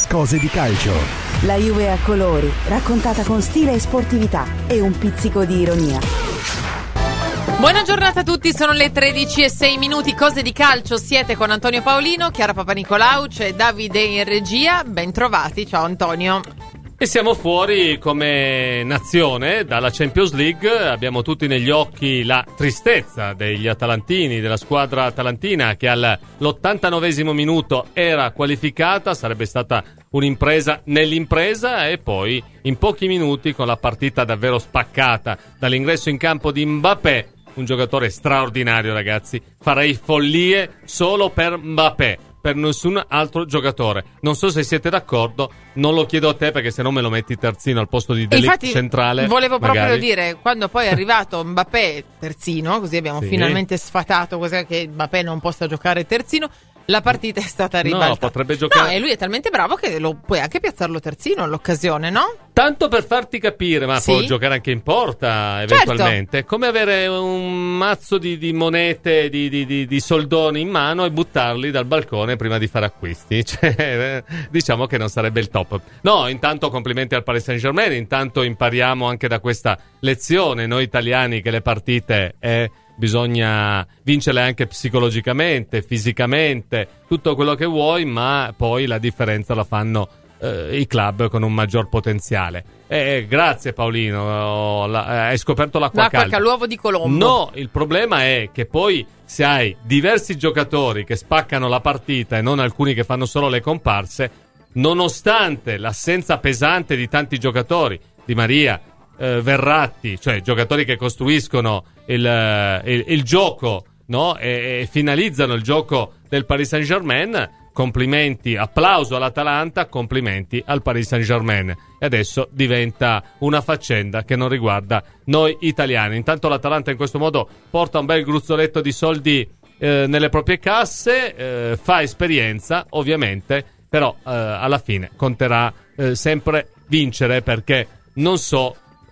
Cose di calcio. La Juve a colori, raccontata con stile e sportività e un pizzico di ironia. Buona giornata a tutti, sono le 13:06. Cose di calcio, siete con Antonio Paolino, Chiara Papanicolau, c'è Davide in regia. Ben trovati, ciao Antonio. E siamo fuori come nazione dalla Champions League. Abbiamo tutti negli occhi la tristezza degli atalantini, della squadra atalantina che all'89esimo minuto era qualificata. Sarebbe stata un'impresa nell'impresa, e poi in pochi minuti, con la partita davvero spaccata dall'ingresso in campo di Mbappé, un giocatore straordinario, ragazzi. Farei follie solo per Mbappé, per nessun altro giocatore. Non so se siete d'accordo, non lo chiedo a te perché se no me lo metti terzino al posto di De Ligt centrale. Volevo magari. proprio dire, quando poi è arrivato Mbappé terzino, così abbiamo Sì. finalmente sfatato cos'è che Mbappé non possa giocare terzino, la partita è stata ribaltata. No, potrebbe giocare. No, e lui è talmente bravo che lo puoi anche piazzarlo terzino all'occasione, no? Tanto per farti capire, ma Sì. può giocare anche in porta eventualmente. È come avere un mazzo di monete, di soldoni in mano e buttarli dal balcone prima di fare acquisti. Cioè, diciamo che non sarebbe il top. No, intanto complimenti al Paris Saint-Germain. Intanto impariamo anche da questa lezione, noi italiani, che le partite bisogna vincerle anche psicologicamente, fisicamente, tutto quello che vuoi, ma poi la differenza la fanno i club con un maggior potenziale. Grazie Paolino, hai scoperto l'acqua calda. L'uovo di Colombo. No, il problema è che poi se hai diversi giocatori che spaccano la partita e non alcuni che fanno solo le comparse, nonostante l'assenza pesante di tanti giocatori, Di Maria, Verratti, cioè giocatori che costruiscono il gioco, no? E finalizzano il gioco del Paris Saint-Germain. Complimenti, applauso all'Atalanta, complimenti al Paris Saint-Germain. E adesso diventa una faccenda che non riguarda noi italiani. Intanto l'Atalanta in questo modo porta un bel gruzzoletto di soldi nelle proprie casse, fa esperienza ovviamente, però alla fine conterà sempre vincere, perché non so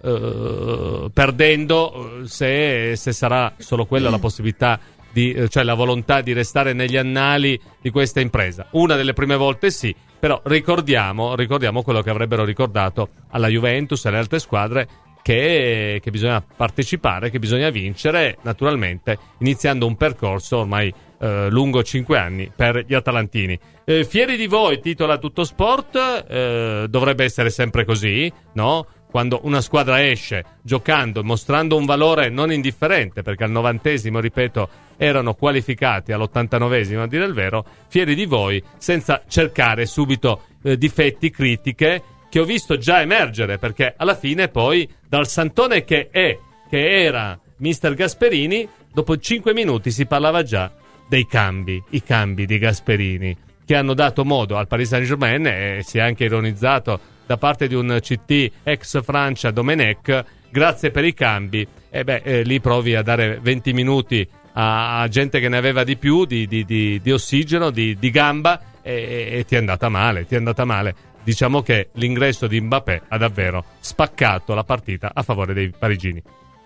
perdendo se sarà solo quella la possibilità, cioè la volontà di restare negli annali di questa impresa. Una delle prime volte sì, però ricordiamo quello che avrebbero ricordato alla Juventus e alle altre squadre, che bisogna partecipare, che bisogna vincere, naturalmente iniziando un percorso ormai lungo 5 anni per gli atalantini. Fieri di voi, titola Tutto Sport. Dovrebbe essere sempre così, no? Quando una squadra esce giocando, mostrando un valore non indifferente, perché al 90esimo, ripeto, erano qualificati, all'89esimo a dire il vero, fieri di voi, senza cercare subito difetti, critiche, che ho visto già emergere, perché alla fine poi dal santone che era Mister Gasperini, dopo 5 minuti si parlava già dei cambi, i cambi di Gasperini, che hanno dato modo al Paris Saint-Germain, e si è anche ironizzato da parte di un CT ex Francia, Domenech, grazie per i cambi. Lì provi a dare 20 minuti a gente che ne aveva di più, di ossigeno, di gamba, e ti è andata male. Diciamo che l'ingresso di Mbappé ha davvero spaccato la partita a favore dei parigini.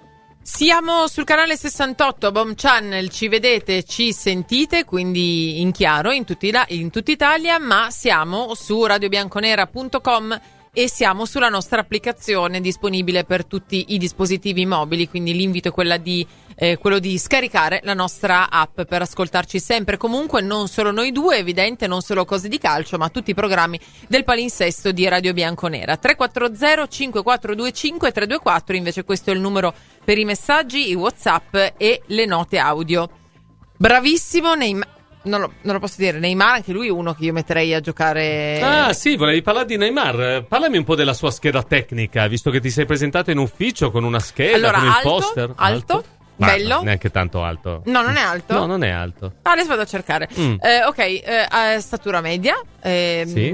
Siamo sul canale 68 Bomb Channel, ci vedete, ci sentite, quindi in chiaro in tutta Italia, ma siamo su radiobianconera.com e siamo sulla nostra applicazione disponibile per tutti i dispositivi mobili, quindi l'invito è quello di scaricare la nostra app per ascoltarci sempre, comunque, non solo noi due, evidente, non solo Cose di calcio, ma tutti i programmi del palinsesto di Radio Bianconera. 340 5425 324, invece questo è il numero per i messaggi, i WhatsApp e le note audio. Bravissimo Neymar. Non lo posso dire, Neymar, anche lui è uno che io metterei a giocare. Ah sì, volevi parlare di Neymar. Parlami un po' della sua scheda tecnica, visto che ti sei presentato in ufficio con una scheda, allora, con il alto, poster. Alto, bello. No, neanche tanto alto. No, non è alto? No, non è alto. Adesso vado a cercare. Statura media. Sì.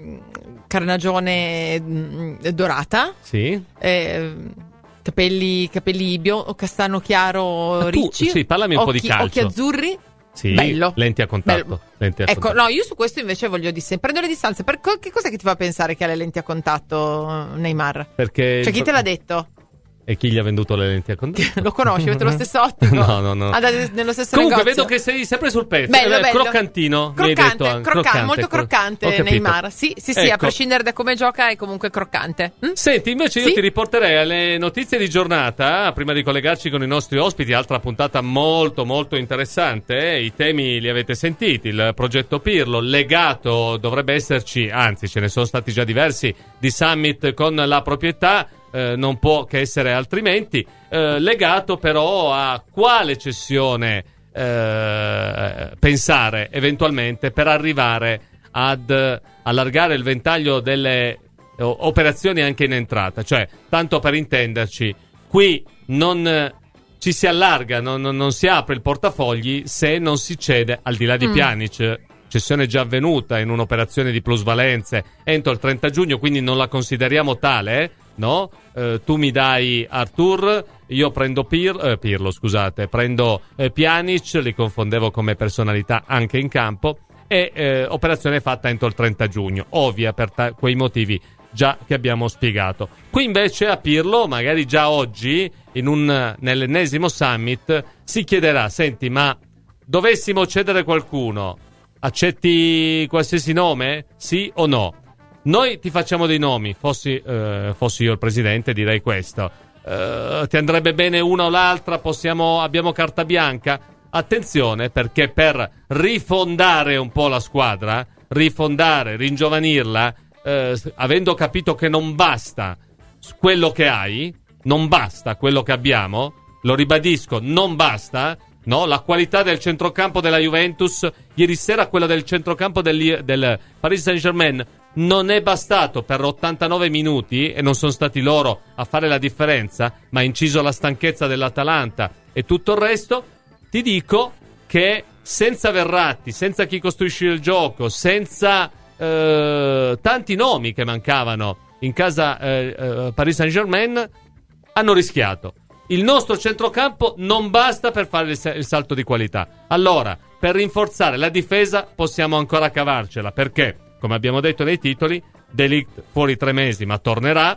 Carnagione dorata. Sì. Capelli biondo, castano chiaro, ricci. Sì, parlami un po' di calcio. Occhi azzurri. Sì, bello. Lenti a contatto. Ecco, no, io su questo invece voglio prendo le distanze. Che cos'è che ti fa pensare che ha le lenti a contatto, Neymar? Perché Cioè, chi te l'ha detto? E chi gli ha venduto le lenti a contatto? Lo conosci? Avete lo stesso ottico? No. Andate nello stesso Comunque negozio? vedo che sei sempre sul pezzo. Bello. Croccantino. Mi hai detto anche. Croccante, molto croccante Neymar. Sì, Ecco. a prescindere da come gioca è comunque croccante. Senti, invece io ti riporterei alle notizie di giornata, prima di collegarci con i nostri ospiti, altra puntata molto molto interessante. I temi li avete sentiti, il progetto Pirlo, legato dovrebbe esserci, anzi ce ne sono stati già diversi, di summit con la proprietà. Non può che essere altrimenti, legato però a quale cessione pensare eventualmente per arrivare ad allargare il ventaglio delle operazioni anche in entrata. Cioè, tanto per intenderci, qui non ci si allarga, non si apre il portafogli se non si cede, al di là di Pjanic, cessione già avvenuta in un'operazione di plusvalenze entro il 30 giugno, quindi non la consideriamo tale, no? Tu mi dai Arthur, io prendo Pirlo, scusate, prendo Pjanic, li confondevo come personalità anche in campo, e operazione fatta entro il 30 giugno, ovvia per quei motivi già che abbiamo spiegato. Qui invece a Pirlo, magari già oggi, nell'ennesimo summit, si chiederà: senti, ma dovessimo cedere qualcuno, accetti qualsiasi nome? Sì o no? Noi ti facciamo dei nomi, fossi io il presidente direi questo. Ti andrebbe bene una o l'altra? Abbiamo carta bianca? Attenzione, perché per rifondare un po' la squadra, ringiovanirla, avendo capito che non basta quello che hai, non basta quello che abbiamo, lo ribadisco, non basta. No, la qualità del centrocampo della Juventus ieri sera, quella del centrocampo del Paris Saint-Germain, non è bastato per 89 minuti, e non sono stati loro a fare la differenza, ma ha inciso la stanchezza dell'Atalanta e tutto il resto. Ti dico che senza Verratti, senza chi costruisce il gioco, senza tanti nomi che mancavano in casa Paris Saint-Germain, hanno rischiato. Il nostro centrocampo non basta per fare il salto di qualità. Allora, per rinforzare la difesa possiamo ancora cavarcela, perché, come abbiamo detto nei titoli, De Ligt fuori 3 mesi ma tornerà.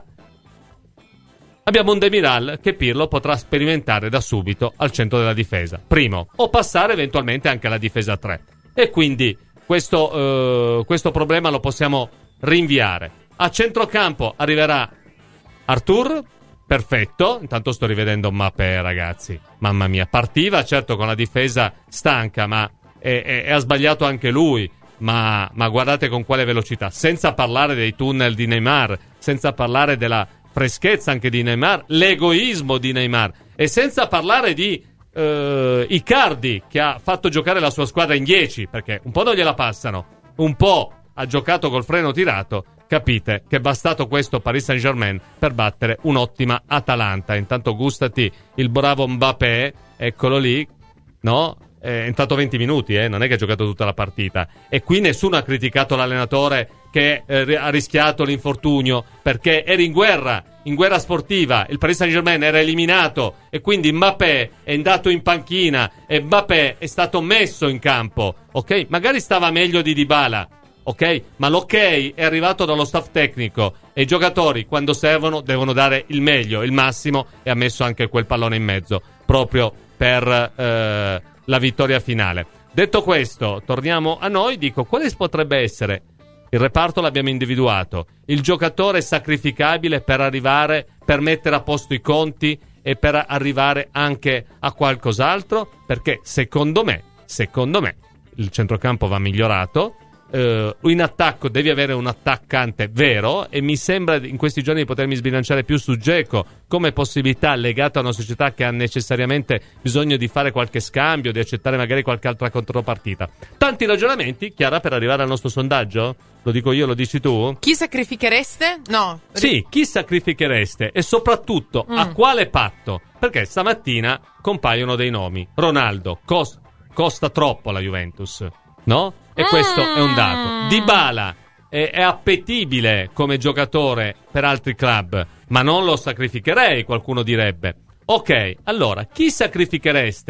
Abbiamo un Demiral che Pirlo potrà sperimentare da subito al centro della difesa, primo, o passare eventualmente anche alla difesa 3. E quindi questo problema lo possiamo rinviare. A centrocampo arriverà Arthur. Perfetto, intanto sto rivedendo Mbappé, ragazzi, mamma mia, partiva certo con la difesa stanca, ma ha sbagliato anche lui, ma guardate con quale velocità, senza parlare dei tunnel di Neymar, senza parlare della freschezza anche di Neymar, l'egoismo di Neymar, e senza parlare di Icardi, che ha fatto giocare la sua squadra in 10, perché un po' non gliela passano, un po' ha giocato col freno tirato. Capite che è bastato questo Paris Saint-Germain per battere un'ottima Atalanta. Intanto gustati il bravo Mbappé, eccolo lì, no? È entrato 20 minuti, non è che ha giocato tutta la partita. E qui nessuno ha criticato l'allenatore che ha rischiato l'infortunio, perché era in guerra sportiva. Il Paris Saint-Germain era eliminato e quindi Mbappé è andato in panchina e Mbappé è stato messo in campo, ok? Magari stava meglio di Dybala, ok? Ma l'ok è arrivato dallo staff tecnico e i giocatori, quando servono, devono dare il meglio, il massimo, e ha messo anche quel pallone in mezzo proprio per la vittoria finale. Detto questo, torniamo a noi. Dico, quale potrebbe essere? Il reparto l'abbiamo individuato, il giocatore sacrificabile per mettere a posto i conti e per arrivare anche a qualcos'altro, perché secondo me il centrocampo va migliorato. In attacco devi avere un attaccante vero, e mi sembra in questi giorni di potermi sbilanciare più su Dzeko come possibilità legata a una società che ha necessariamente bisogno di fare qualche scambio, di accettare magari qualche altra contropartita. Tanti ragionamenti, Chiara, per arrivare al nostro sondaggio? Lo dico io, lo dici tu? Chi sacrifichereste? No. Sì, chi sacrifichereste e soprattutto a quale patto? Perché stamattina compaiono dei nomi. Ronaldo costa troppo alla Juventus, no? E questo è un dato. Dybala è appetibile come giocatore per altri club, ma non lo sacrificherei, qualcuno direbbe. Ok, allora, chi sacrifichereste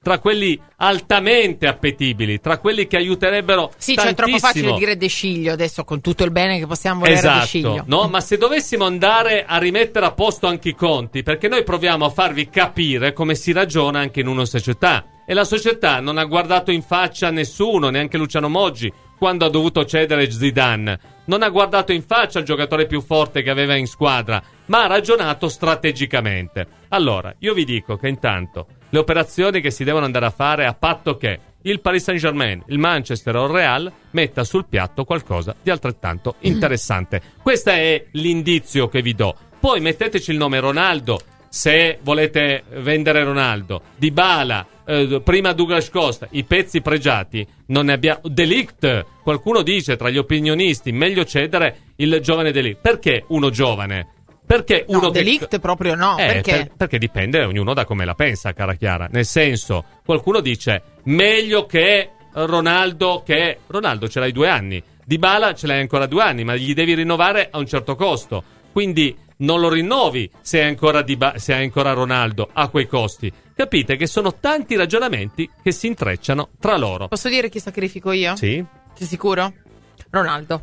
tra quelli altamente appetibili, tra quelli che aiuterebbero Sì, tantissimo. cioè è troppo facile dire De Sciglio adesso, con tutto il bene che possiamo volere a De Sciglio. Esatto, no? Ma se dovessimo andare a rimettere a posto anche i conti, perché noi proviamo a farvi capire come si ragiona anche in una società, e la società non ha guardato in faccia nessuno, neanche Luciano Moggi, quando ha dovuto cedere Zidane. Non ha guardato in faccia il giocatore più forte che aveva in squadra, ma ha ragionato strategicamente. Allora, io vi dico che intanto le operazioni che si devono andare a fare, a patto che il Paris Saint-Germain, il Manchester o il Real metta sul piatto qualcosa di altrettanto interessante. Questo è l'indizio che vi do. Poi metteteci il nome Ronaldo, se volete vendere Ronaldo, Dybala, prima Douglas Costa, i pezzi pregiati non ne abbiamo. De Ligt, qualcuno dice tra gli opinionisti meglio cedere il giovane De Ligt. Perché uno giovane? Perché uno no, De Ligt proprio no, perché? Perché dipende ognuno da come la pensa, cara Chiara. Nel senso, qualcuno dice meglio che Ronaldo ce l'hai 2 anni, Dybala ce l'hai ancora 2 anni, ma gli devi rinnovare a un certo costo, quindi non lo rinnovi se hai ancora Ronaldo a quei costi. Capite che sono tanti ragionamenti che si intrecciano tra loro. Posso dire chi sacrifico io? Sì. Sei sicuro? Ronaldo.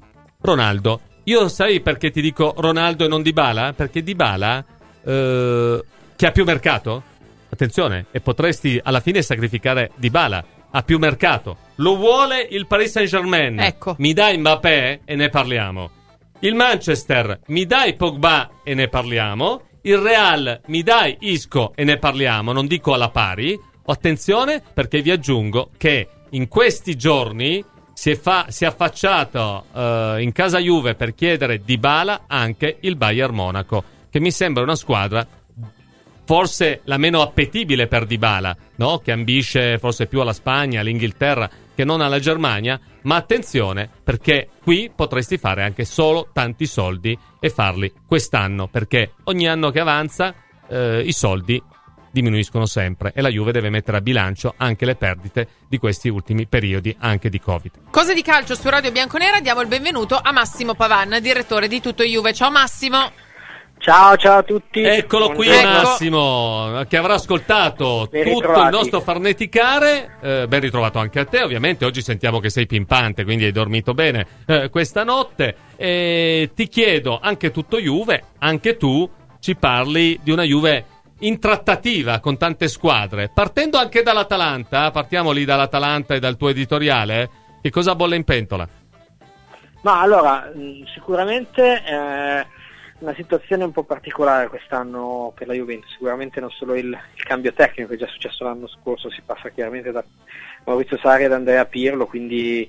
Io sai perché ti dico Ronaldo e non Dybala? Perché Dybala che ha più mercato? Attenzione, e potresti alla fine sacrificare Dybala. Ha più mercato. Lo vuole il Paris Saint-Germain. Ecco. Mi dai Mbappé e ne parliamo. Il Manchester mi dai Pogba e ne parliamo. Il Real mi dai Isco e ne parliamo. Non dico alla pari. Attenzione, perché vi aggiungo che in questi giorni si è affacciato in casa Juve per chiedere Dybala anche il Bayern Monaco, che mi sembra una squadra forse la meno appetibile per Dybala, no? Che ambisce forse più alla Spagna, all'Inghilterra che non alla Germania. Ma attenzione, perché qui potresti fare anche solo tanti soldi e farli quest'anno, perché ogni anno che avanza i soldi diminuiscono sempre e la Juve deve mettere a bilancio anche le perdite di questi ultimi periodi anche di Covid. Cose di calcio su Radio Bianconera, diamo il benvenuto a Massimo Pavan, direttore di Tutto Juve. Ciao Massimo. Ciao a tutti. Eccolo qui Massimo, che avrà ascoltato tutto il nostro farneticare. Ben ritrovato anche a te, ovviamente. Oggi sentiamo che sei pimpante, quindi hai dormito bene questa notte. E ti chiedo, anche Tutto Juve, anche tu ci parli di una Juve in trattativa con tante squadre, partendo anche dall'Atalanta. Partiamo lì dall'Atalanta e dal tuo editoriale. Che cosa bolle in pentola? Ma allora, sicuramente una situazione un po' particolare quest'anno per la Juventus. Sicuramente non solo il cambio tecnico che è già successo l'anno scorso, si passa chiaramente da Maurizio Sarri ad Andrea Pirlo, quindi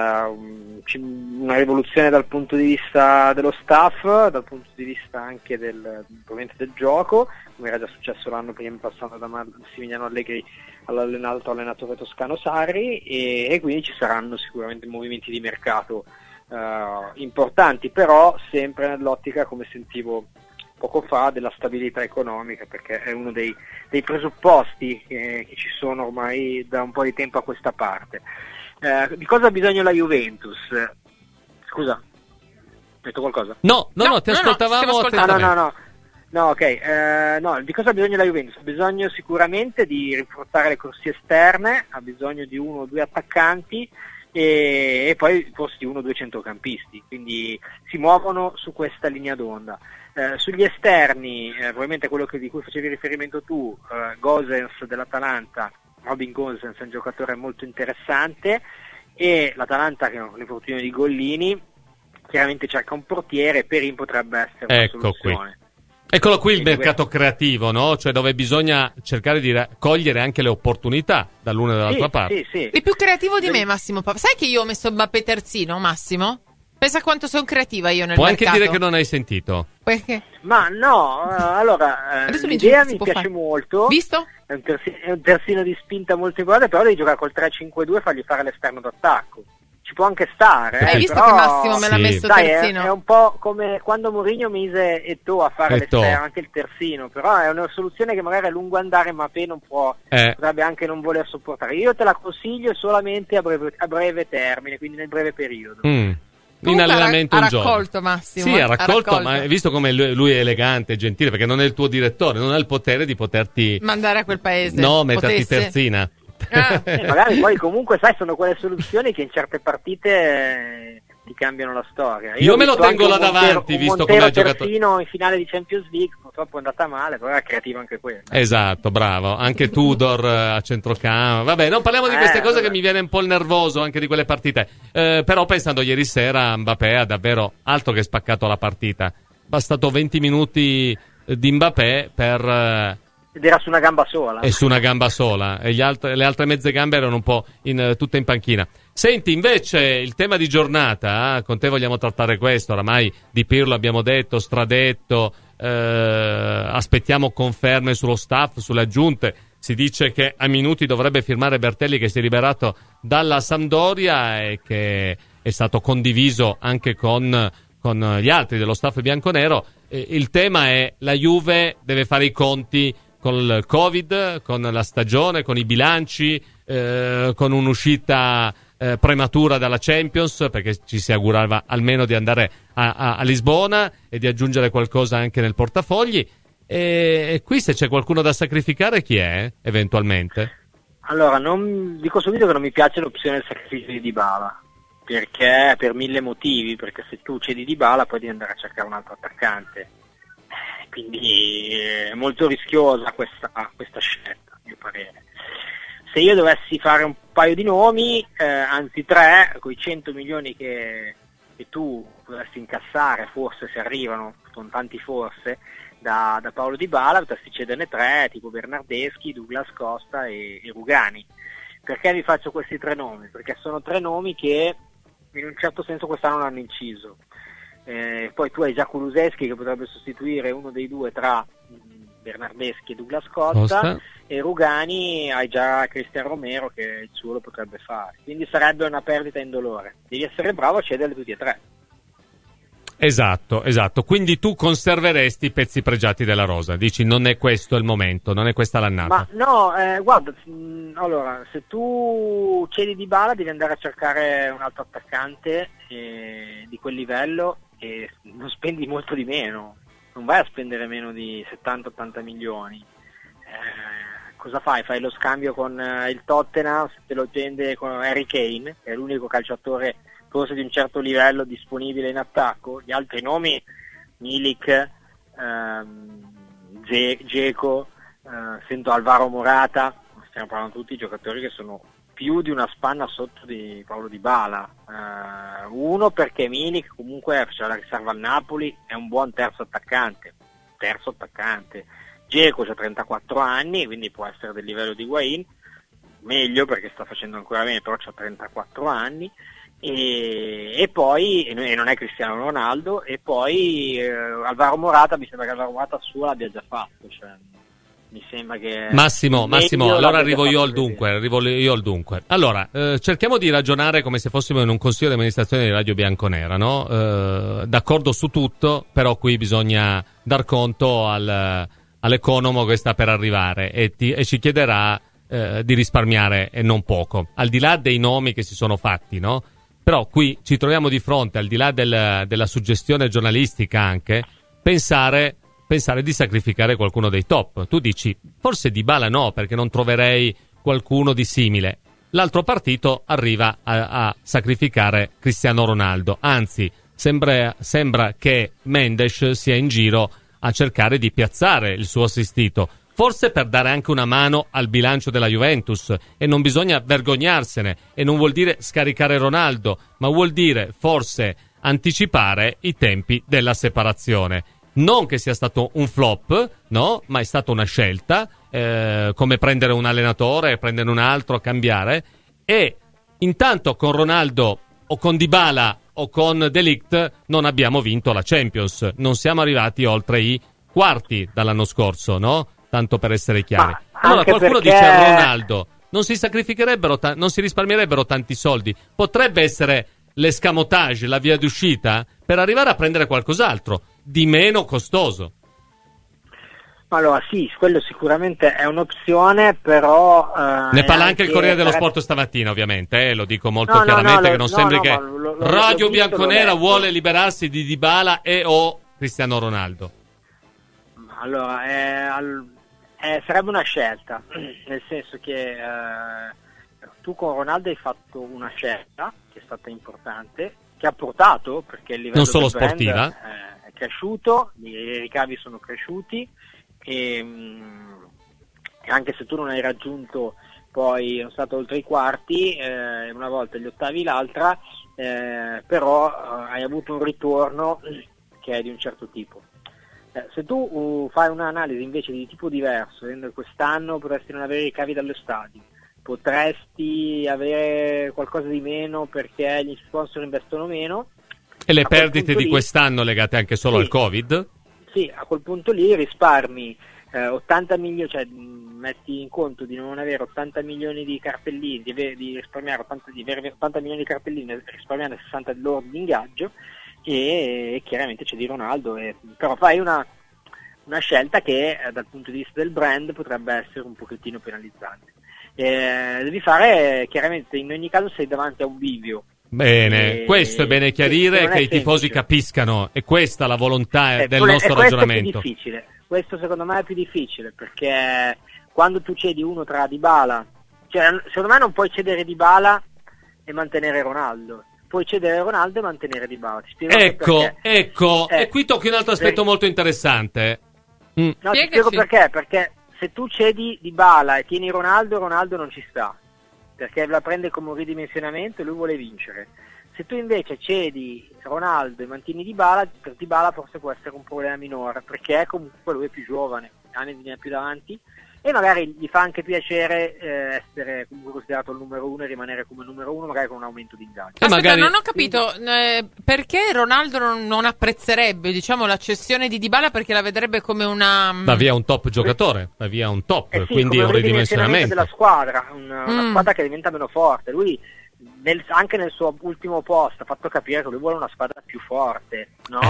una rivoluzione dal punto di vista dello staff, dal punto di vista anche probabilmente del gioco, come era già successo l'anno prima passando da Massimiliano Allegri all'allenato allenatore toscano Sarri, e quindi ci saranno sicuramente movimenti di mercato importanti, però sempre nell'ottica, come sentivo poco fa, della stabilità economica, perché è uno dei presupposti che ci sono ormai da un po' di tempo a questa parte. Di cosa ha bisogno la Juventus? Scusa, hai detto qualcosa? No, ti ascoltavamo attentamente. No, ok. No, di cosa ha bisogno la Juventus? Ha bisogno sicuramente di rinforzare le corsie esterne, ha bisogno di 1 o 2 attaccanti e poi forse di 1 o 2 centrocampisti, quindi si muovono su questa linea d'onda. Sugli esterni, probabilmente quello di cui facevi riferimento tu, Gosens dell'Atalanta, Robin Gosens è un giocatore molto interessante, e l'Atalanta, che ha l'infortunio di Gollini, chiaramente cerca un portiere. Perin potrebbe essere una soluzione. Eccolo qui il mercato creativo, no? Cioè dove bisogna cercare di cogliere anche le opportunità dall'una e dall'altra parte. Sì. È più creativo di me, Massimo. Sai che io ho messo Mbappé terzino, Massimo? Pensa quanto sono creativa io nel Puoi mercato. anche dire che non hai sentito. Perché? Ma no, allora l'idea mi piace molto. Visto? È un terzino di spinta molto importante, però devi giocare col 3-5-2 e fargli fare l'esterno d'attacco. Ci può anche stare. Hai visto però, che Massimo me l'ha messo terzino? È un po' come quando Mourinho mise Eto'o a fare l'esterno, anche il terzino, però è una soluzione che magari a lungo andare Mbappé non può, potrebbe anche non voler sopportare. Io te la consiglio solamente a breve termine, quindi nel breve periodo. in allenamento un giorno. Ha raccolto Massimo. Sì, ha raccolto, ma hai visto come lui è elegante, gentile, perché non è il tuo direttore, non ha il potere di poterti mandare a quel paese. No, metterti terzina. Magari poi comunque sai, sono quelle soluzioni che in certe partite ti cambiano la storia. Io me lo tengo là davanti, visto come ha giocato in finale di Champions League, purtroppo è andata male, però era creativo anche quello. Esatto, bravo, anche Tudor a centrocampo. Vabbè, non parliamo di queste cose, che mi viene un po' il nervoso anche di quelle partite. Però pensando ieri sera, Mbappé ha davvero altro che spaccato la partita. Bastato 20 minuti di Mbappé per ed era su una gamba sola. E su una gamba sola, e le altre mezze gambe erano un po' tutte in panchina. Senti, invece, il tema di giornata, con te vogliamo trattare questo, oramai di Pirlo abbiamo detto, stradetto, aspettiamo conferme sullo staff, sulle aggiunte. Si dice che a minuti dovrebbe firmare Bertelli, che si è liberato dalla Sampdoria e che è stato condiviso anche con gli altri dello staff bianconero. Il tema è: la Juve deve fare i conti con il Covid, con la stagione, con i bilanci, con un'uscita prematura dalla Champions, perché ci si augurava almeno di andare a Lisbona e di aggiungere qualcosa anche nel portafogli. E qui, se c'è qualcuno da sacrificare, chi è eventualmente? Allora, dico subito che non mi piace l'opzione del sacrificio di Dybala, perché per 1000 motivi, perché se tu cedi Dybala poi devi andare a cercare un altro attaccante, quindi è molto rischiosa questa scelta, a mio parere. Se io dovessi fare un paio di nomi, anzi 3, con i 100 milioni che tu dovresti incassare, forse se arrivano, con tanti forse, da Paolo Dybala, potresti cederne 3, tipo Bernardeschi, Douglas Costa e Rugani. Perché vi faccio questi 3 nomi? Perché sono 3 nomi che in un certo senso quest'anno non hanno inciso. Poi tu hai già Kulusevski, che potrebbe sostituire uno dei due tra Bernardeschi e Douglas Costa, e Rugani hai già Cristian Romero, che il suo lo potrebbe fare, quindi sarebbe una perdita indolore. Devi essere bravo a cederli tutti e 3. Esatto, quindi tu conserveresti i pezzi pregiati della rosa, dici non è questo il momento, non è questa l'annata. Ma no, guarda, allora, se tu cedi Dybala devi andare a cercare un altro attaccante di quel livello, e non spendi molto di meno, non vai a spendere meno di 70-80 milioni. Cosa fai? Fai lo scambio con il Tottenham, se te lo prende con Harry Kane, che è l'unico calciatore forse di un certo livello disponibile in attacco. Gli altri nomi, Milik, Dzeko, sento Alvaro Morata, stiamo parlando tutti di giocatori che sono più di una spanna sotto di Paolo Dybala. Uno perché Milik comunque faceva la riserva al Napoli, è un buon terzo attaccante. Dzeko ha 34 anni, quindi può essere del livello di Higuain, meglio perché sta facendo ancora bene, però ha 34 anni. E poi non è Cristiano Ronaldo, e poi Alvaro Morata, mi sembra che Alvaro Morata suo l'abbia già fatto, cioè, mi sembra che Massimo, allora arrivo io al dunque. Allora, cerchiamo di ragionare come se fossimo in un consiglio di amministrazione di Radio Bianconera, no? D'accordo su tutto, però qui bisogna dar conto all'economo che sta per arrivare e ci chiederà di risparmiare, e non poco, al di là dei nomi che si sono fatti, no? Però qui ci troviamo di fronte, al di là della suggestione giornalistica, anche pensare di sacrificare qualcuno dei top. Tu dici, forse Dybala no, perché non troverei qualcuno di simile. L'altro partito arriva a sacrificare Cristiano Ronaldo. Anzi, sembra che Mendes sia in giro a cercare di piazzare il suo assistito. Forse per dare anche una mano al bilancio della Juventus, e non bisogna vergognarsene, e non vuol dire scaricare Ronaldo, ma vuol dire forse anticipare i tempi della separazione. Non che sia stato un flop, no, ma è stata una scelta, come prendere un allenatore, prendere un altro, cambiare, e intanto con Ronaldo o con Dybala o con De Ligt non abbiamo vinto la Champions, non siamo arrivati oltre i quarti dall'anno scorso, no? Tanto per essere chiari. Allora qualcuno dice a Ronaldo non si sacrificherebbero, non si risparmierebbero tanti soldi. Potrebbe essere l'escamotage, la via d'uscita per arrivare a prendere qualcos'altro di meno costoso. Allora sì, quello sicuramente è un'opzione, però... ne parla anche il Corriere dello Sport stamattina, ovviamente, lo dico molto chiaramente, che non sembri che Radio Bianconera vuole liberarsi di Dybala e o Cristiano Ronaldo. Allora, sarebbe una scelta, nel senso che tu con Ronaldo hai fatto una scelta che è stata importante, che ha portato, perché il livello non solo del brand sportiva è cresciuto, i ricavi sono cresciuti e anche se tu non hai raggiunto poi, non stato oltre i quarti, una volta gli ottavi l'altra, però hai avuto un ritorno che è di un certo tipo. Se tu fai un'analisi invece di tipo diverso, vedendo che quest'anno potresti non avere i ricavi dallo stadio, potresti avere qualcosa di meno perché gli sponsor investono meno, e le perdite di quest'anno legate anche solo al Covid? Sì, a quel punto lì risparmi 80 milioni, cioè metti in conto di non avere 80 milioni di cartellini, di risparmiare 80 milioni di cartellini e risparmiare 60 loro di ingaggio, e chiaramente c'è di Ronaldo, però fai una scelta che dal punto di vista del brand potrebbe essere un pochettino penalizzante. Devi fare, chiaramente in ogni caso sei davanti a un bivio. Bene, questo è bene chiarire, che i tifosi capiscano, e questa è la volontà del nostro ragionamento. È più difficile. Questo secondo me è più difficile, perché quando tu cedi uno tra Dybala, cioè secondo me non puoi cedere Dybala e mantenere Ronaldo, puoi cedere Ronaldo e mantenere Dybala. Ti spiego ecco, e qui tocchi un altro aspetto molto interessante. No, ti spiego perché se tu cedi Dybala e tieni Ronaldo non ci sta, perché la prende come un ridimensionamento e lui vuole vincere. Se tu invece cedi Ronaldo e mantieni Dybala, per Dybala forse può essere un problema minore, perché comunque lui è più giovane, anni ne ha più davanti, e magari gli fa anche piacere essere comunque considerato il numero uno e rimanere come numero uno, magari con un aumento di ingaggio. Aspetta, magari... non ho capito perché Ronaldo non apprezzerebbe, diciamo, la cessione di Dybala, perché la vedrebbe come una... Va via un top giocatore, va via un top, sì, quindi un ridimensionamento della squadra, una squadra che diventa meno forte. Lui anche nel suo ultimo post ha fatto capire che lui vuole una squadra più forte, no?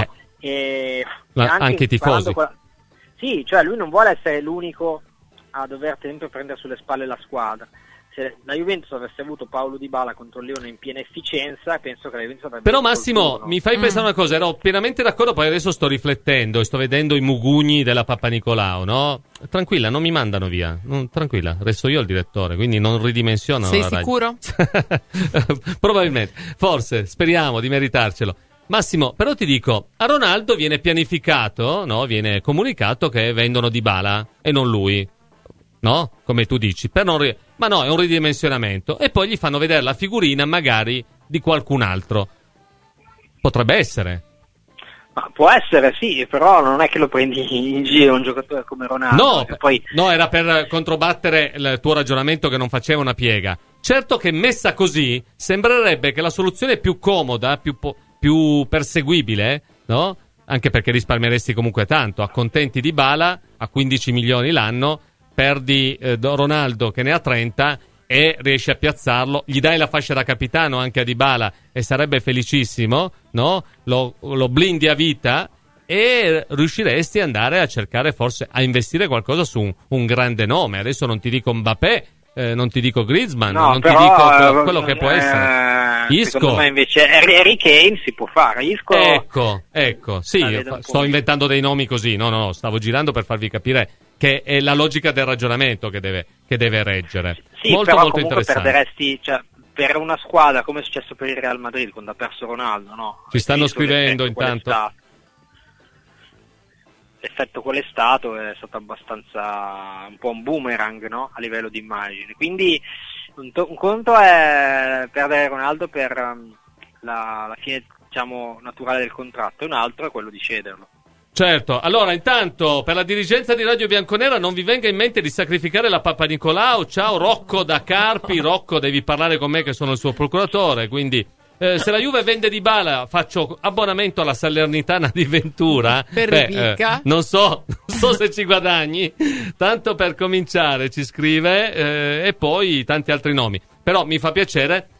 E anche i tifosi. Sì, cioè lui non vuole essere l'unico a dover sempre prendere sulle spalle la squadra. Se la Juventus avesse avuto Paulo Dybala contro il Lione in piena efficienza, penso che la Juventus avrebbe... Però Massimo, mi fai pensare una cosa, ero pienamente d'accordo, poi adesso sto riflettendo e sto vedendo i mugugni della Papanicolaou, no? Tranquilla, non mi mandano via, tranquilla, resto io il direttore, quindi non ridimensionano. Sei sicuro? Probabilmente, forse, speriamo di meritarcelo. Massimo, però ti dico, a Ronaldo viene pianificato, no? Viene comunicato che vendono Dybala e non lui. No? Come tu dici, ma no, è un ridimensionamento, e poi gli fanno vedere la figurina magari di qualcun altro. Potrebbe essere. Ma può essere, sì, però non è che lo prendi in giro un giocatore come Ronaldo. No, era per controbattere il tuo ragionamento che non faceva una piega. Certo che messa così sembrerebbe che la soluzione più comoda, più perseguibile, no? Anche perché risparmieresti comunque tanto, accontenti Dybala a 15 milioni l'anno, perdi Ronaldo che ne ha 30 e riesci a piazzarlo, gli dai la fascia da capitano anche a Dybala e sarebbe felicissimo, no? Lo blindi a vita e riusciresti ad andare a cercare, forse a investire qualcosa su un grande nome. Adesso non ti dico Mbappé, non ti dico Griezmann, non ti dico quello che può essere. Isco. Secondo me invece Harry Kane si può fare. Isco. Ecco, sì, sto inventando dei nomi così, no, stavo girando per farvi capire che è la logica del ragionamento che deve reggere. Sì, molto però molto comunque interessante. Perderesti, cioè, per una squadra come è successo per il Real Madrid quando ha perso Ronaldo, no? Ci stanno scrivendo intanto. L'effetto qual è stato abbastanza un po' un boomerang, no? A livello di immagine. Quindi un conto è perdere Ronaldo per la fine, diciamo, naturale del contratto, e un altro è quello di cederlo. Certo, allora intanto per la dirigenza di Radio Bianconera non vi venga in mente di sacrificare la Papanicolaou. Ciao Rocco da Carpi. Rocco, devi parlare con me che sono il suo procuratore, quindi se la Juve vende Dybala faccio abbonamento alla Salernitana di Ventura. Non so se ci guadagni, tanto per cominciare, ci scrive, e poi tanti altri nomi. Però mi fa piacere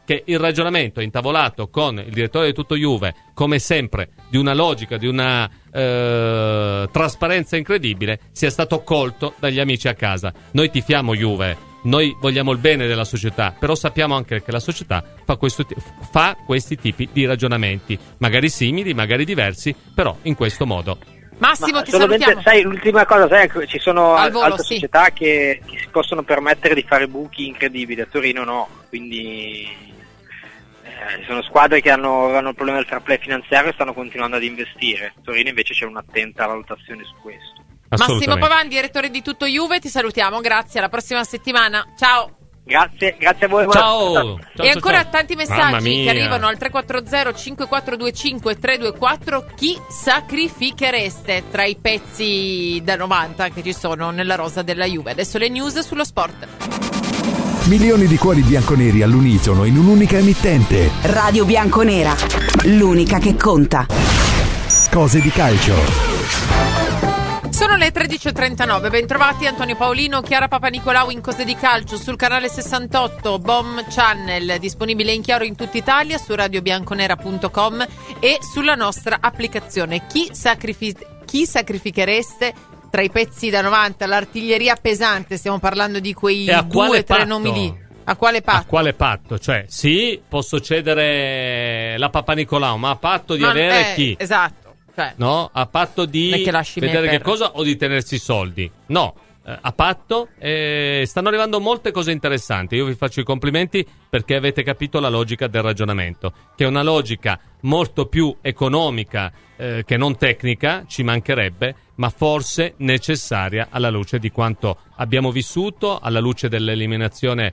che il ragionamento intavolato con il direttore di Tutto Juve, come sempre, di una logica, di una trasparenza incredibile, sia stato colto dagli amici a casa. Noi tifiamo Juve, noi vogliamo il bene della società, però sappiamo anche che la società fa questi tipi di ragionamenti, magari simili, magari diversi, però in questo modo. Massimo, ti salutiamo. Sai, l'ultima cosa, sai, ci sono volo, altre sì, società che si possono permettere di fare buchi incredibili, a Torino no, quindi ci sono squadre che hanno il problema del fair play finanziario e stanno continuando ad investire. A Torino invece c'è un'attenta valutazione su questo. Massimo Pavan, direttore di Tutto Juve, ti salutiamo, grazie, alla prossima settimana, ciao. Grazie a voi. Ciao. E ancora tanti Mamma messaggi mia, che arrivano al 340 5425 324. Chi sacrifichereste tra i pezzi da 90 che ci sono nella rosa della Juve? Adesso le news sullo sport. Milioni di cuori bianconeri all'unisono in un'unica emittente. Radio Bianconera, l'unica che conta. Cose di calcio. Sono le 13.39, bentrovati Antonio Paolino, Chiara Papanicolau in Cose di Calcio sul canale 68, BOM Channel, disponibile in chiaro in tutta Italia su radiobianconera.com e sulla nostra applicazione. Chi sacrifichereste tra i pezzi da 90, l'artiglieria pesante, stiamo parlando di quei 2-3 nomi lì. A quale patto? A quale patto? Cioè, sì, posso cedere la Papanicolau, ma a patto di avere chi? Esatto. No, a patto di vedere che cosa o di tenersi i soldi? No, a patto. Stanno arrivando molte cose interessanti. Io vi faccio i complimenti perché avete capito la logica del ragionamento, che è una logica molto più economica che non tecnica, ci mancherebbe, ma forse necessaria alla luce di quanto abbiamo vissuto, alla luce dell'eliminazione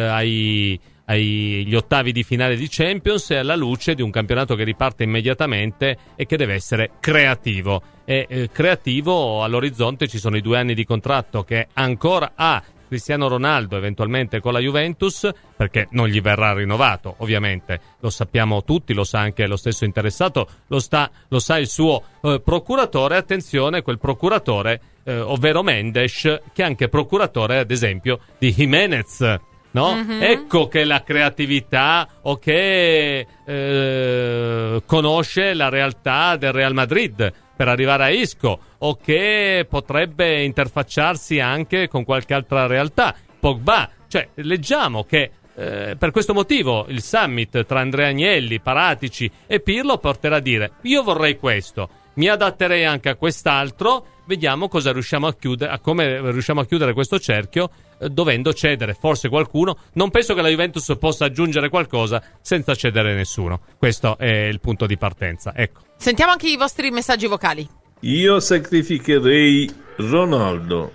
agli ottavi di finale di Champions e alla luce di un campionato che riparte immediatamente e che deve essere creativo. E creativo all'orizzonte ci sono i 2 anni di contratto che ancora ha Cristiano Ronaldo, eventualmente con la Juventus, perché non gli verrà rinnovato, ovviamente. Lo sappiamo tutti, lo sa anche lo stesso interessato, lo sa il suo procuratore. Attenzione, quel procuratore, ovvero Mendes, che è anche procuratore, ad esempio, di Jimenez. No? Mm-hmm. Ecco che la creatività o che conosce la realtà del Real Madrid per arrivare a Isco, o che potrebbe interfacciarsi anche con qualche altra realtà, Pogba. Cioè, leggiamo che per questo motivo il summit tra Andrea Agnelli, Paratici e Pirlo porterà a dire: io vorrei questo, mi adatterei anche a quest'altro, vediamo cosa riusciamo a chiudere, come riusciamo a chiudere questo cerchio, dovendo cedere forse qualcuno. Non penso che la Juventus possa aggiungere qualcosa senza cedere nessuno. Questo è il punto di partenza. Ecco. Sentiamo anche i vostri messaggi vocali. Io sacrificherei Ronaldo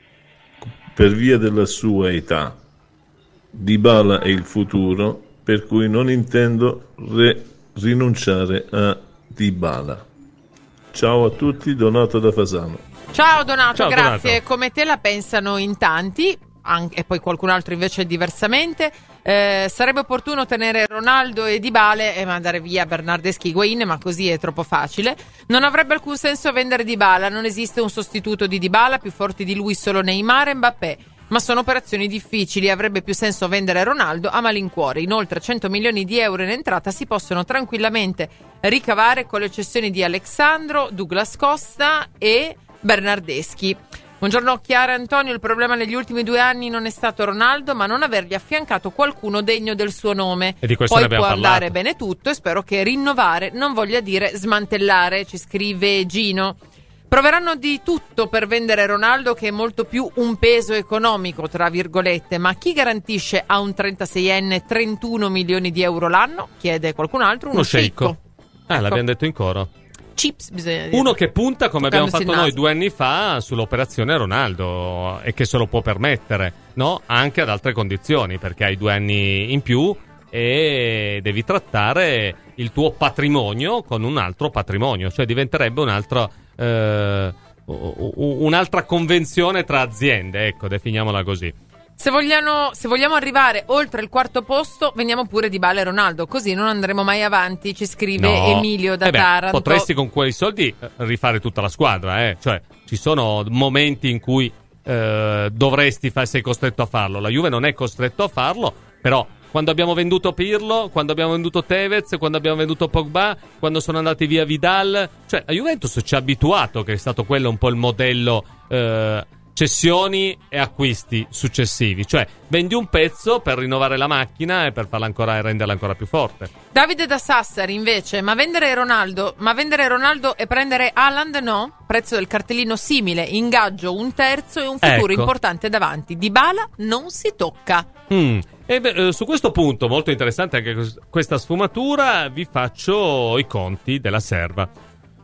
per via della sua età. Dybala è il futuro, per cui non intendo rinunciare a Dybala. Ciao a tutti, Donato da Fasano. Ciao Donato, Ciao, grazie. Donato. Come te la pensano in tanti, e poi qualcun altro invece diversamente. Sarebbe opportuno tenere Ronaldo e Dybala e mandare via Bernardeschi e Higuain, ma così è troppo facile. Non avrebbe alcun senso vendere Dybala, non esiste un sostituto di Dybala, più forti di lui solo Neymar e Mbappé. Ma sono operazioni difficili, avrebbe più senso vendere Ronaldo a malincuore. Inoltre 100 milioni di euro in entrata si possono tranquillamente ricavare con le cessioni di Alexandro, Douglas Costa e Bernardeschi. Buongiorno Chiara e Antonio, il problema negli ultimi 2 anni non è stato Ronaldo, ma non avergli affiancato qualcuno degno del suo nome. E di questo poi ne abbiamo può parlato. andare bene tutto e spero che rinnovare non voglia dire smantellare, ci scrive Gino. Proveranno di tutto per vendere Ronaldo, che è molto più un peso economico, tra virgolette, ma chi garantisce a un 36enne 31 milioni di euro l'anno? Chiede qualcun altro, uno sceicco. Ecco. L'abbiamo detto in coro. Chips, bisogna dire. Uno che punta, come abbiamo Toccandosi fatto il noi naso. 2 anni fa, sull'operazione Ronaldo, e che se lo può permettere, no? Anche ad altre condizioni, perché hai 2 anni in più e devi trattare il tuo patrimonio con un altro patrimonio, cioè diventerebbe un altro un'altra convenzione tra aziende, ecco, definiamola così. Se vogliamo arrivare oltre il 4° posto, veniamo pure Dybala e Ronaldo, così non andremo mai avanti, ci scrive Emilio da Taranto. Potresti con quei soldi rifare tutta la squadra, cioè ci sono momenti in cui sei costretto a farlo. La Juve non è costretto a farlo, però quando abbiamo venduto Pirlo, quando abbiamo venduto Tevez, quando abbiamo venduto Pogba, quando sono andati via Vidal. Cioè la Juventus ci ha abituato, che è stato quello un po' il modello cessioni e acquisti successivi, cioè vendi un pezzo per rinnovare la macchina e per farla ancora e renderla ancora più forte. Davide da Sassari invece, ma vendere Ronaldo e prendere Haaland no? Prezzo del cartellino simile, ingaggio un terzo e un futuro importante davanti. Dybala non si tocca. Su questo punto, molto interessante anche questa sfumatura, vi faccio i conti della serva.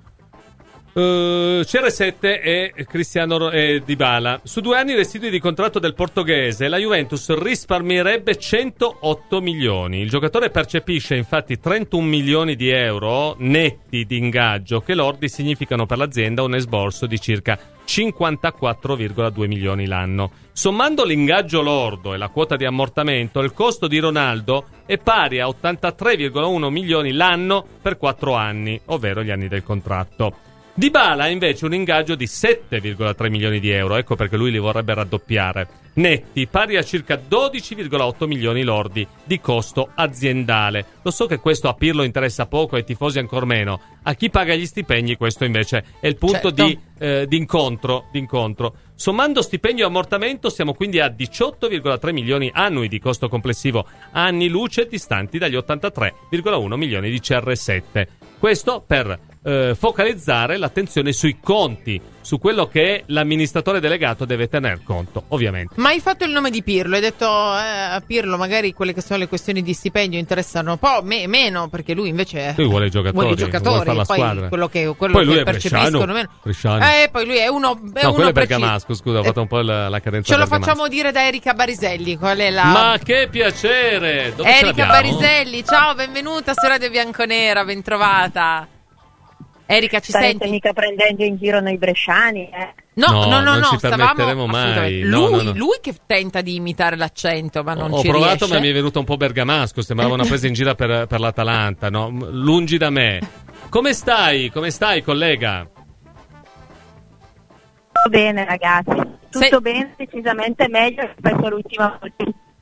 CR7 e Cristiano Dybala. Su 2 anni residui di contratto del portoghese, la Juventus risparmierebbe 108 milioni. Il giocatore percepisce infatti 31 milioni di euro netti di ingaggio, che lordi significano per l'azienda un esborso di circa 54,2 milioni l'anno. Sommando l'ingaggio lordo e la quota di ammortamento, il costo di Ronaldo è pari a 83,1 milioni l'anno per 4 anni, ovvero gli anni del contratto. Dybala ha invece un ingaggio di 7,3 milioni di euro, ecco perché lui li vorrebbe raddoppiare, netti, pari a circa 12,8 milioni lordi di costo aziendale. Lo so che questo a Pirlo interessa poco, ai tifosi ancor meno. A chi paga gli stipendi questo invece è il punto di incontro. Sommando stipendio e ammortamento siamo quindi a 18,3 milioni annui di costo complessivo, anni luce distanti dagli 83,1 milioni di CR7. Questo per focalizzare l'attenzione sui conti, su quello che l'amministratore delegato deve tener conto, ovviamente. Ma hai fatto il nome di Pirlo, hai detto a Pirlo magari quelle che sono le questioni di stipendio interessano un po' meno, perché lui invece lui vuole i giocatori, vuole fare la poi squadra. quello poi che lui è percepiscono meno. Poi lui è uno quello è Bergamasco, scusa, ho fatto un po' la cadenza. Ce lo facciamo dire da Erika Bariselli, qual è la... Ma che piacere! Dove Erika Bariselli, ciao, benvenuta su Radio Bianconera, bentrovata. Erika, ci Starete senti? mica prendendo in giro noi bresciani, No, non ci permetteremo mai. Lui che tenta di imitare l'accento, ma non ci riesce. Ho provato, ma mi è venuto un po' bergamasco, sembrava una presa in giro per l'Atalanta, no? Lungi da me. Come stai, collega? Tutto bene, ragazzi. Tutto bene, decisamente meglio rispetto all'ultima volta.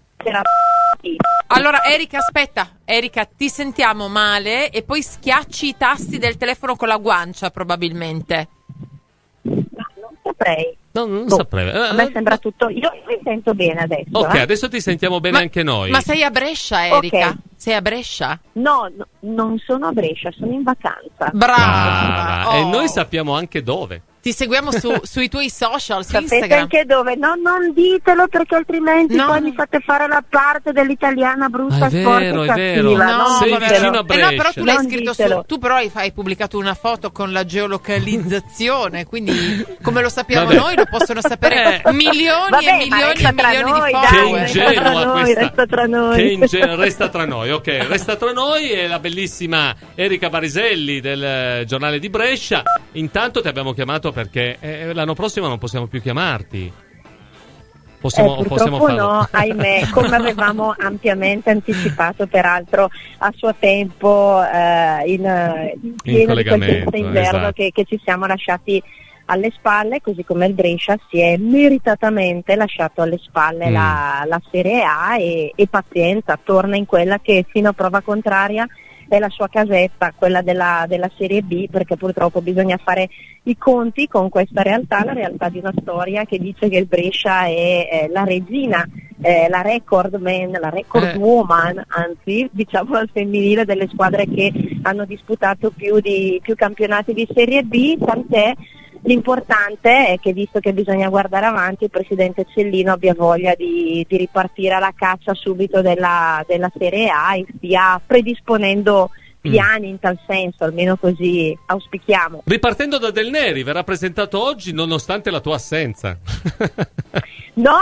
Allora Erika, aspetta, ti sentiamo male e poi schiacci i tasti del telefono con la guancia probabilmente. Non saprei. Non saprei. A me sembra tutto. Io mi sento bene adesso. Ok, adesso ti sentiamo bene anche noi. Ma sei a Brescia, Erika? Okay. Sei a Brescia? No, non sono a Brescia, sono in vacanza. Brava! E noi sappiamo anche dove. Ti seguiamo sui tuoi social, su Sapete Instagram. anche dove? No, non ditelo perché altrimenti poi mi fate fare la parte dell'italiana brutta, sporca e cattiva. Vero. Sei vicino a Brescia. No, però tu l'hai scritto tu però hai pubblicato una foto con la geolocalizzazione, quindi come lo sappiamo noi lo possono sapere milioni e milioni e milioni di follower. Che ingenua questa. Resta tra noi. Resta tra noi, ok. Resta tra noi e la bellissima Erika Bariselli del giornale di Brescia. Intanto ti abbiamo chiamato perché l'anno prossimo non possiamo più chiamarti. Possiamo farlo? No, ahimè, come avevamo ampiamente anticipato peraltro a suo tempo in pieno di quel inverno, esatto, che ci siamo lasciati alle spalle, così come il Brescia si è meritatamente lasciato alle spalle la Serie A e pazienza, torna in quella che fino a prova contraria è la sua casetta, quella della Serie B, perché purtroppo bisogna fare i conti con questa realtà, la realtà di una storia che dice che il Brescia è la regina, la record woman, anzi diciamo al femminile, delle squadre che hanno disputato più campionati di Serie B, tant'è. L'importante è che, visto che bisogna guardare avanti, il presidente Cellino abbia voglia di ripartire alla caccia subito della Serie A e stia predisponendo piani in tal senso, almeno così auspichiamo. Ripartendo da Del Neri, verrà presentato oggi nonostante la tua assenza. No,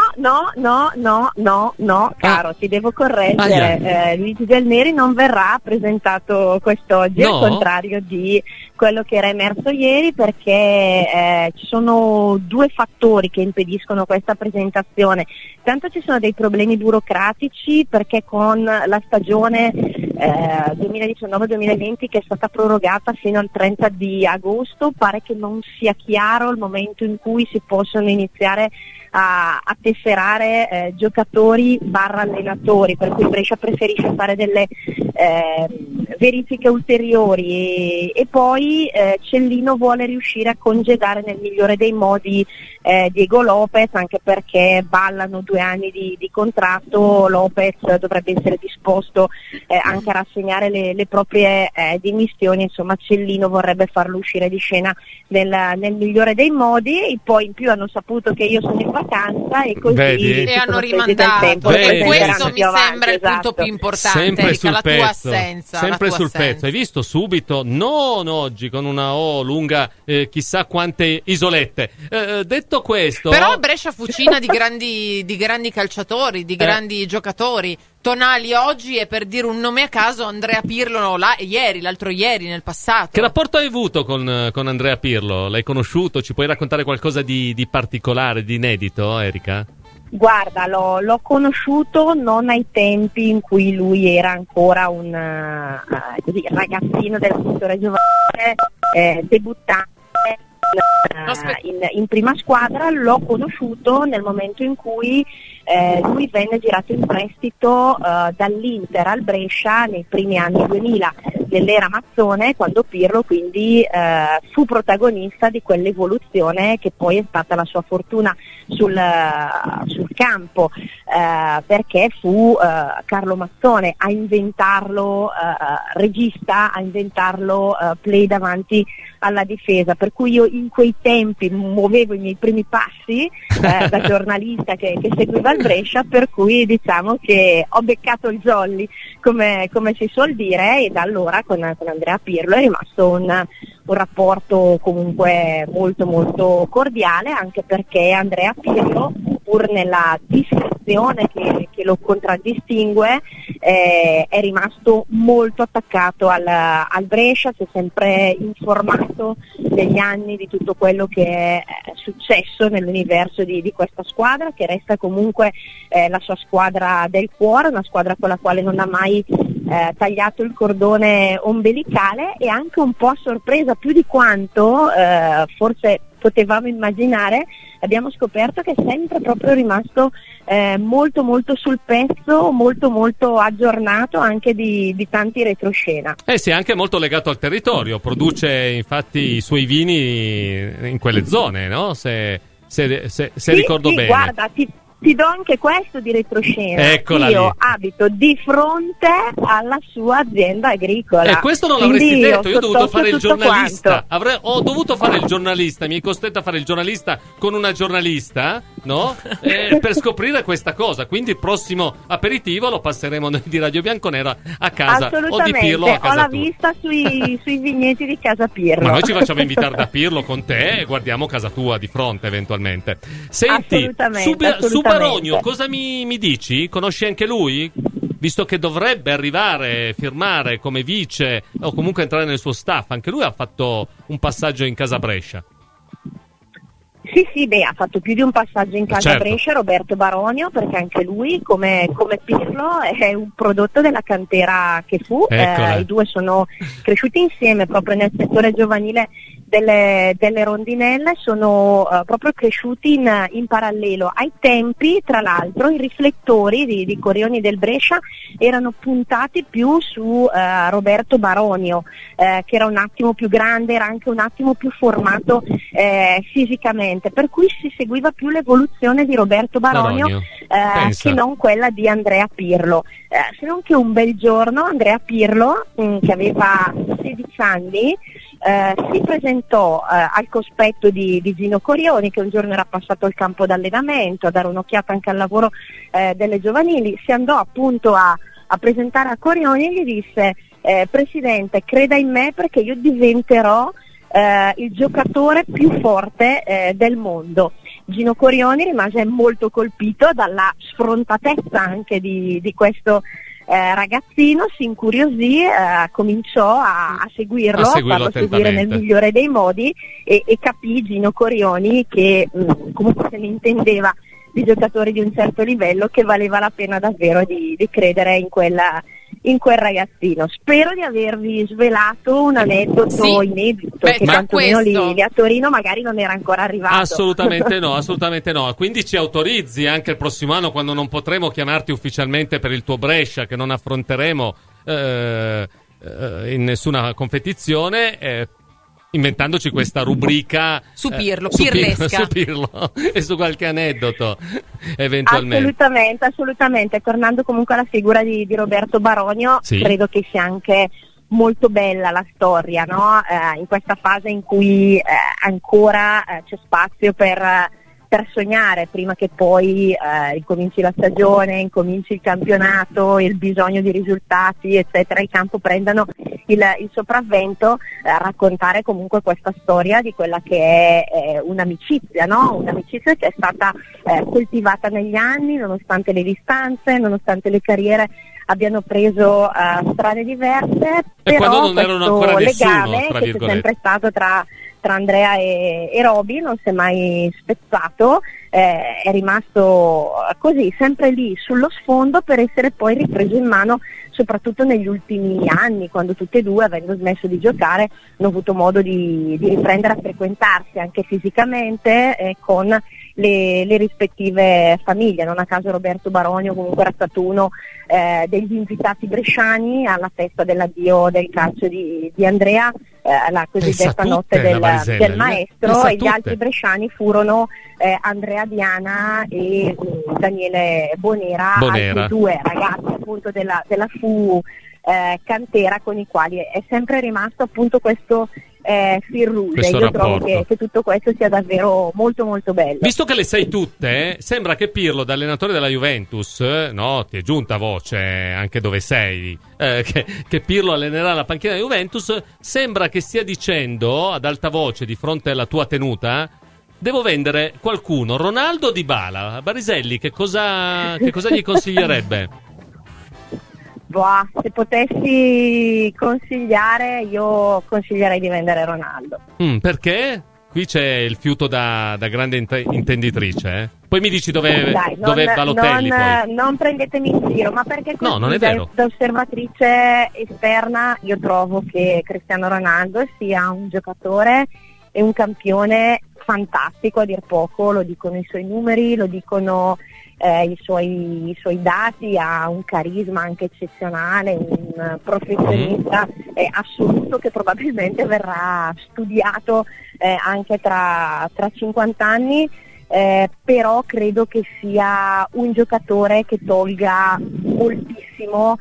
caro, ti devo correggere. Luigi Del Neri non verrà presentato quest'oggi, al contrario di quello che era emerso ieri, perché ci sono due fattori che impediscono questa presentazione. Tanto ci sono dei problemi burocratici, perché con la stagione 2019-2020, che è stata prorogata fino al 30 di agosto. Pare che non sia chiaro il momento in cui si possono iniziare a tesserare giocatori / allenatori, per cui Brescia preferisce fare delle verifiche ulteriori e poi Cellino vuole riuscire a congedare nel migliore dei modi Diego Lopez, anche perché ballano 2 anni di contratto. Lopez dovrebbe essere disposto anche a rassegnare le proprie dimissioni. Insomma, Cellino vorrebbe farlo uscire di scena nel migliore dei modi, e poi in più hanno saputo che io sono in vacanza e così e hanno rimandato, e questo mi sembra il punto più importante, sempre sul la pezzo, tua assenza, sempre la tua sul assenza. pezzo. Hai visto subito, non oggi con una O lunga, chissà quante isolette. Detto questo, però Brescia fucina di grandi calciatori, di grandi giocatori. Tonali oggi, e per dire un nome a caso, Andrea Pirlo l'altro ieri, nel passato. Che rapporto hai avuto con Andrea Pirlo? L'hai conosciuto? Ci puoi raccontare qualcosa di particolare, di inedito, Erika? Guarda, l'ho conosciuto non ai tempi in cui lui era ancora un ragazzino del settore giovanile, debuttante in prima squadra. L'ho conosciuto nel momento in cui lui venne girato in prestito dall'Inter al Brescia nei primi anni 2000, nell'era Mazzone, quando Pirlo quindi fu protagonista di quell'evoluzione che poi è stata la sua fortuna sul campo, perché fu Carlo Mazzone a inventarlo regista, a inventarlo play davanti alla difesa, per cui io in quei tempi muovevo i miei primi passi da giornalista che seguiva il Brescia, per cui diciamo che ho beccato il jolly, come si suol dire, e da allora con Andrea Pirlo è rimasto un rapporto comunque molto molto cordiale, anche perché Andrea Pirlo, pur nella discrezione che lo contraddistingue, è rimasto molto attaccato al Brescia, si è sempre informato negli anni di tutto quello che è successo nell'universo di questa squadra, che resta comunque la sua squadra del cuore, una squadra con la quale non ha mai tagliato il cordone ombelicale, e anche un po' a sorpresa, più di quanto forse potevamo immaginare, abbiamo scoperto che è sempre proprio rimasto molto molto sul pezzo, molto molto aggiornato anche di tanti retroscena. Sì, è anche molto legato al territorio, produce infatti i suoi vini in quelle zone, no? Se ricordo bene. Guarda, ti do anche questo di retroscena. Eccola io lì. abito di fronte alla sua azienda agricola. Questo non l'avresti detto, io ho dovuto fare il giornalista. Ho dovuto fare il giornalista, mi hai costretto a fare il giornalista con una giornalista, no? Per scoprire questa cosa. Quindi il prossimo aperitivo lo passeremo noi di Radio Bianconera a casa o di Pirlo a casa ho la tua. vista sui vigneti di casa Pirlo. Ma noi ci facciamo invitare da Pirlo con te e guardiamo casa tua di fronte eventualmente. Senti, su Baronio, cosa mi dici? Conosci anche lui? Visto che dovrebbe arrivare, firmare come vice o comunque entrare nel suo staff, anche lui ha fatto un passaggio in casa Brescia. Sì, ha fatto più di un passaggio in casa Brescia, Roberto Baronio, perché anche lui, come Pirlo, è un prodotto della cantera che fu. I due sono cresciuti insieme proprio nel settore giovanile delle rondinelle, sono proprio cresciuti in parallelo. Ai tempi, tra l'altro, i riflettori di Corioni del Brescia erano puntati più su Roberto Baronio, che era un attimo più grande, era anche un attimo più formato fisicamente, per cui si seguiva più l'evoluzione di Roberto Baronio che non quella di Andrea Pirlo. Se non che un bel giorno Andrea Pirlo, che aveva 16 anni, si presentò al cospetto di Gino Corioni, che un giorno era passato al campo d'allenamento a dare un'occhiata anche al lavoro delle giovanili. Si andò appunto a presentare a Corioni e gli disse: Presidente, creda in me perché io diventerò il giocatore più forte del mondo. Gino Corioni rimase molto colpito dalla sfrontatezza anche di questo ragazzino, si incuriosì, cominciò a seguirlo, a farlo seguire nel migliore dei modi e capì Gino Corioni che comunque se ne intendeva di giocatori di un certo livello, che valeva la pena davvero di credere in in quel ragazzino. Spero di avervi svelato un aneddoto inedito, che quantomeno lì a Torino magari non era ancora arrivato. Assolutamente no, assolutamente no. Quindi ci autorizzi anche il prossimo anno, quando non potremo chiamarti ufficialmente per il tuo Brescia, che non affronteremo in nessuna competizione, inventandoci questa rubrica su Pirlo, pirlesca. Su Pirlo e su qualche aneddoto eventualmente. Assolutamente. Tornando comunque alla figura di Roberto Baronio, credo che sia anche molto bella la storia, no? In questa fase in cui ancora c'è spazio per sognare, prima che poi incominci la stagione, incominci il campionato, il bisogno di risultati eccetera, il campo prendano il sopravvento, raccontare comunque questa storia di quella che è un'amicizia, no? Un'amicizia che è stata coltivata negli anni, nonostante le distanze, nonostante le carriere abbiano preso strade diverse, e però quando non erano ancora nessuno, legame che c'è sempre stato tra Andrea e Roby non si è mai spezzato, è rimasto così sempre lì sullo sfondo, per essere poi ripreso in mano soprattutto negli ultimi anni, quando tutti e due, avendo smesso di giocare, hanno avuto modo di riprendere a frequentarsi anche fisicamente con le rispettive famiglie. Non a caso Roberto Baronio comunque era stato uno degli invitati bresciani alla festa dell'addio del calcio di Andrea, la cosiddetta notte del maestro, e gli altri bresciani furono Andrea Diana e Daniele Bonera, altri due ragazzi appunto della FU cantera, con i quali è sempre rimasto appunto questo fil rouge. Io trovo che tutto questo sia davvero molto molto bello. Visto che le sai tutte, sembra che Pirlo, da allenatore della Juventus, no, ti è giunta voce anche dove sei, che Pirlo allenerà la panchina della Juventus, sembra che stia dicendo ad alta voce, di fronte alla tua tenuta: devo vendere qualcuno, Ronaldo o Dybala? Bariselli che cosa gli consiglierebbe? Se potessi consigliare, io consiglierei di vendere Ronaldo. Perché? Qui c'è il fiuto da grande intenditrice. Poi mi dici dove Balotelli. Non prendetemi in giro, ma perché così, non è vero. Da osservatrice esterna, io trovo che Cristiano Ronaldo sia un giocatore e un campione fantastico, a dir poco. Lo dicono i suoi numeri, lo dicono i suoi dati. Ha un carisma anche eccezionale, un professionista assoluto, che probabilmente verrà studiato anche tra 50 anni, però credo che sia un giocatore che tolga moltissimo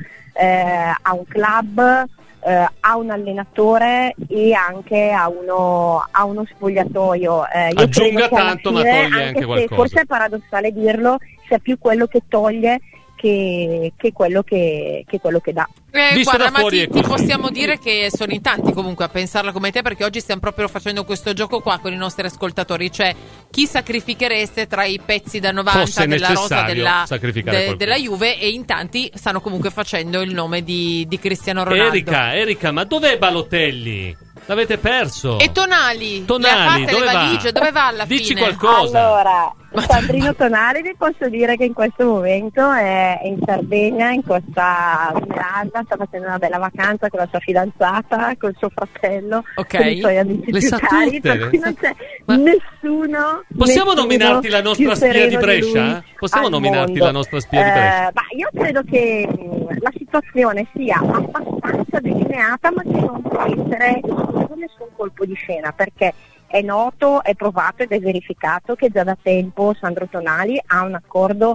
a un club, a un allenatore e anche a uno spogliatoio. Io aggiunga tanto, ma toglie anche qualcosa. Forse è paradossale dirlo, sia più quello che toglie che quello che dà. Guarda, ma ti possiamo dire che sono in tanti comunque a pensarla come te, perché oggi stiamo proprio facendo questo gioco qua con i nostri ascoltatori, cioè chi sacrifichereste tra i pezzi da 90 della rosa della Juve, e in tanti stanno comunque facendo il nome di Cristiano Ronaldo. Erika, ma dov'è Balotelli? L'avete perso. E Tonali dove le valigie, dove va alla Dici fine? Qualcosa. Allora, Sandrino Tonali, vi posso dire che in questo momento è in Sardegna, in Costa Smeralda, sta facendo una bella vacanza con la sua fidanzata, col suo fratello, con i suoi amici più cari, per cui non c'è nessuno. Possiamo nominarti la nostra spia di Brescia? Possiamo nominarti la nostra spia di Brescia? Io credo che la situazione sia abbastanza delineata, ma che non può essere nessun colpo di scena, perché è noto, è provato ed è verificato che già da tempo Sandro Tonali ha un accordo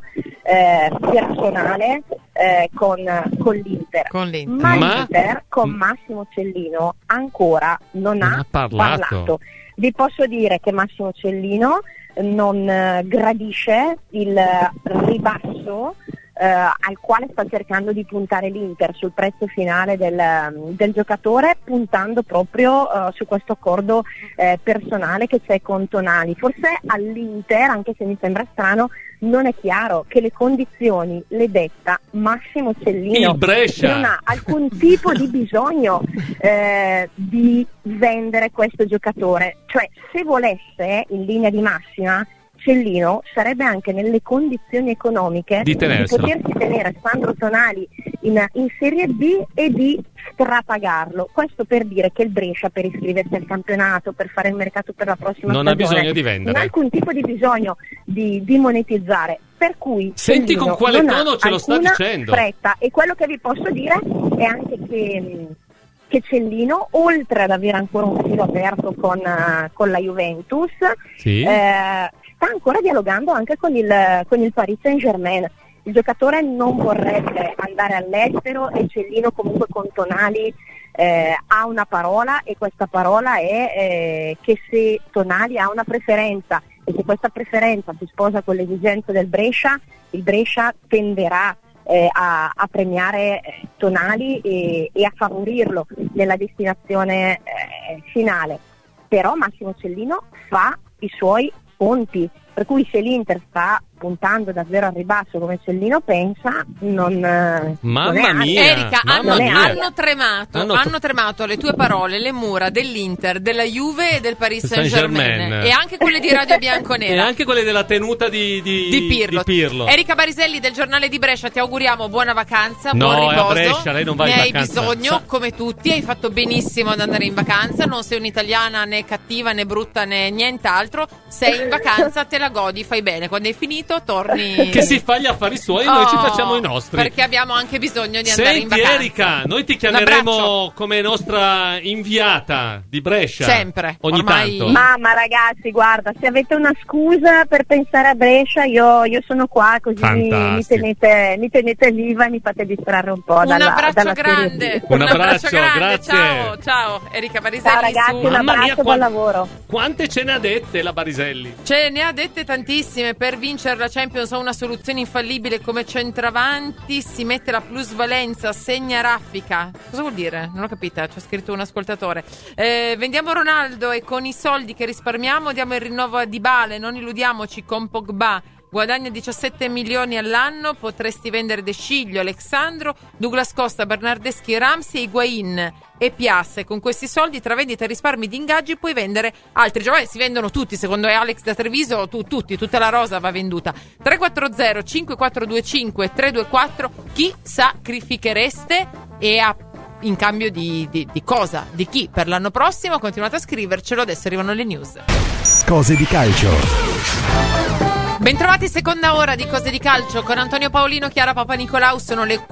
personale con l'Inter. Ma l'Inter con Massimo Cellino ancora non ha parlato. Vi posso dire che Massimo Cellino non gradisce il ribasso al quale sta cercando di puntare l'Inter sul prezzo finale del giocatore, puntando proprio su questo accordo personale che c'è con Tonali. Forse all'Inter, anche se mi sembra strano, non è chiaro che le condizioni le detta Massimo Cellino, che non ha alcun tipo di bisogno di vendere questo giocatore. Cioè, se volesse, in linea di massima, Cellino sarebbe anche nelle condizioni economiche di potersi tenere Sandro Tonali in Serie B e di strapagarlo. Questo per dire che il Brescia, per iscriversi al campionato, per fare il mercato per la prossima stagione, non ha bisogno di vendere, non ha alcun tipo di bisogno di monetizzare, per cui senti Cellino con quale non tono ce lo sta dicendo, fretta. E quello che vi posso dire è anche che Cellino, oltre ad avere ancora un filo aperto con la Juventus, sì, sta ancora dialogando anche con il Paris Saint-Germain. Il giocatore non vorrebbe andare all'estero e Cellino comunque con Tonali ha una parola, e questa parola è che se Tonali ha una preferenza e se questa preferenza si sposa con le esigenze del Brescia, il Brescia tenderà a premiare Tonali e a favorirlo nella destinazione finale. Però Massimo Cellino fa i suoi conti, per cui se l'Inter sta puntando davvero al ribasso come Cellino pensa, mamma mia, Erika, hanno tremato le tue parole, le mura dell'Inter, della Juve e del Paris Saint-Germain, e anche quelle di Radio Bianconera e anche quelle della tenuta di Pirlo. Erika Bariselli del giornale di Brescia, ti auguriamo buona vacanza, buon riposo. No, a Brescia lei non va in vacanza. Ne hai bisogno, come tutti, hai fatto benissimo ad andare in vacanza, non sei un'italiana né cattiva né brutta né nient'altro, sei in vacanza, te la godi, fai bene, quando hai finito torni, che si fa gli affari suoi e noi ci facciamo i nostri, perché abbiamo anche bisogno di andare in vacanza. Erika, noi ti chiameremo come nostra inviata di Brescia sempre, ogni ormai... tanto. Mamma ragazzi, guarda, se avete una scusa per pensare a Brescia, io sono qua, così mi tenete viva e mi fate distrarre un po' dalla grande. Un abbraccio grande, grazie. Ciao Erika Bariselli. Ciao ragazzi, un abbraccio, buon lavoro. Quante ce ne ha dette la Bariselli? Ce ne ha dette tantissime. Per vincere la Champions ha una soluzione infallibile come centravanti, si mette la plusvalenza, segna raffica. Cosa vuol dire? Non ho capito, c'è scritto un ascoltatore. Vendiamo Ronaldo e con i soldi che risparmiamo diamo il rinnovo a Dybala, non illudiamoci con Pogba. Guadagna 17 milioni all'anno, potresti vendere De Sciglio, Alexandro, Douglas Costa, Bernardeschi, Ramsey, Higuain e Piasse. Con questi soldi tra vendita e risparmi di ingaggi puoi vendere altri giocatori. Si vendono tutti, secondo Alex da Treviso, tutta la rosa va venduta. 340 5425 324. Chi sacrifichereste e in cambio di cosa? Di chi? Per l'anno prossimo? Continuate a scrivercelo, adesso arrivano le news. Cose di calcio. Bentrovati, seconda ora di Cose di Calcio con Antonio Paolino, Chiara Papanicolau. Sono le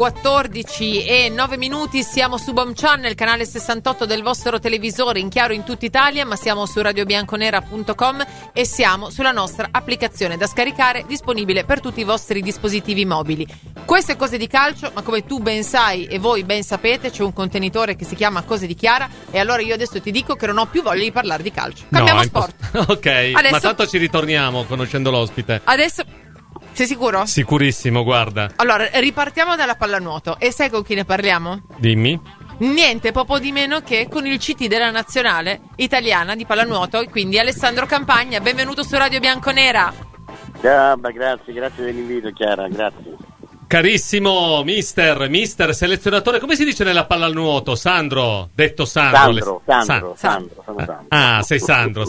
14:09. Siamo su Boom Channel, canale 68 del vostro televisore, in chiaro in tutta Italia, ma siamo su radiobianconera.com e siamo sulla nostra applicazione da scaricare, disponibile per tutti i vostri dispositivi mobili. Queste Cose di Calcio, ma come tu ben sai e voi ben sapete, c'è un contenitore che si chiama Cose di Chiara, e allora io adesso ti dico che non ho più voglia di parlare di calcio. Cambiamo sport. Ok, adesso... ma tanto ci ritorniamo conoscendo l'ospite. Adesso sei sicuro? Sicurissimo, guarda. Allora, ripartiamo dalla pallanuoto. E sai con chi ne parliamo? Dimmi. Niente poco di meno che con il CT della nazionale italiana di pallanuoto, e quindi Alessandro Campagna. Benvenuto su Radio Bianconera. Ciao, grazie dell'invito, Chiara, grazie. Carissimo mister selezionatore, come si dice nella pallanuoto? Sandro, detto Sandro. Sandro. Ah, sei Sandro.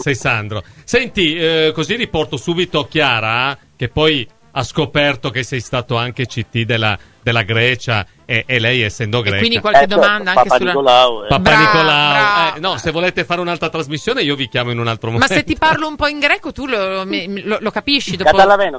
Senti, così riporto subito Chiara, che poi ha scoperto che sei stato anche CT della Grecia, e lei essendo greca. E quindi qualche domanda anche Papa sulla... Nicolau. Papa Nicolau. No, se volete fare un'altra trasmissione io vi chiamo in un altro momento. Ma se ti parlo un po' in greco tu lo capisci dopo? Catalaveno.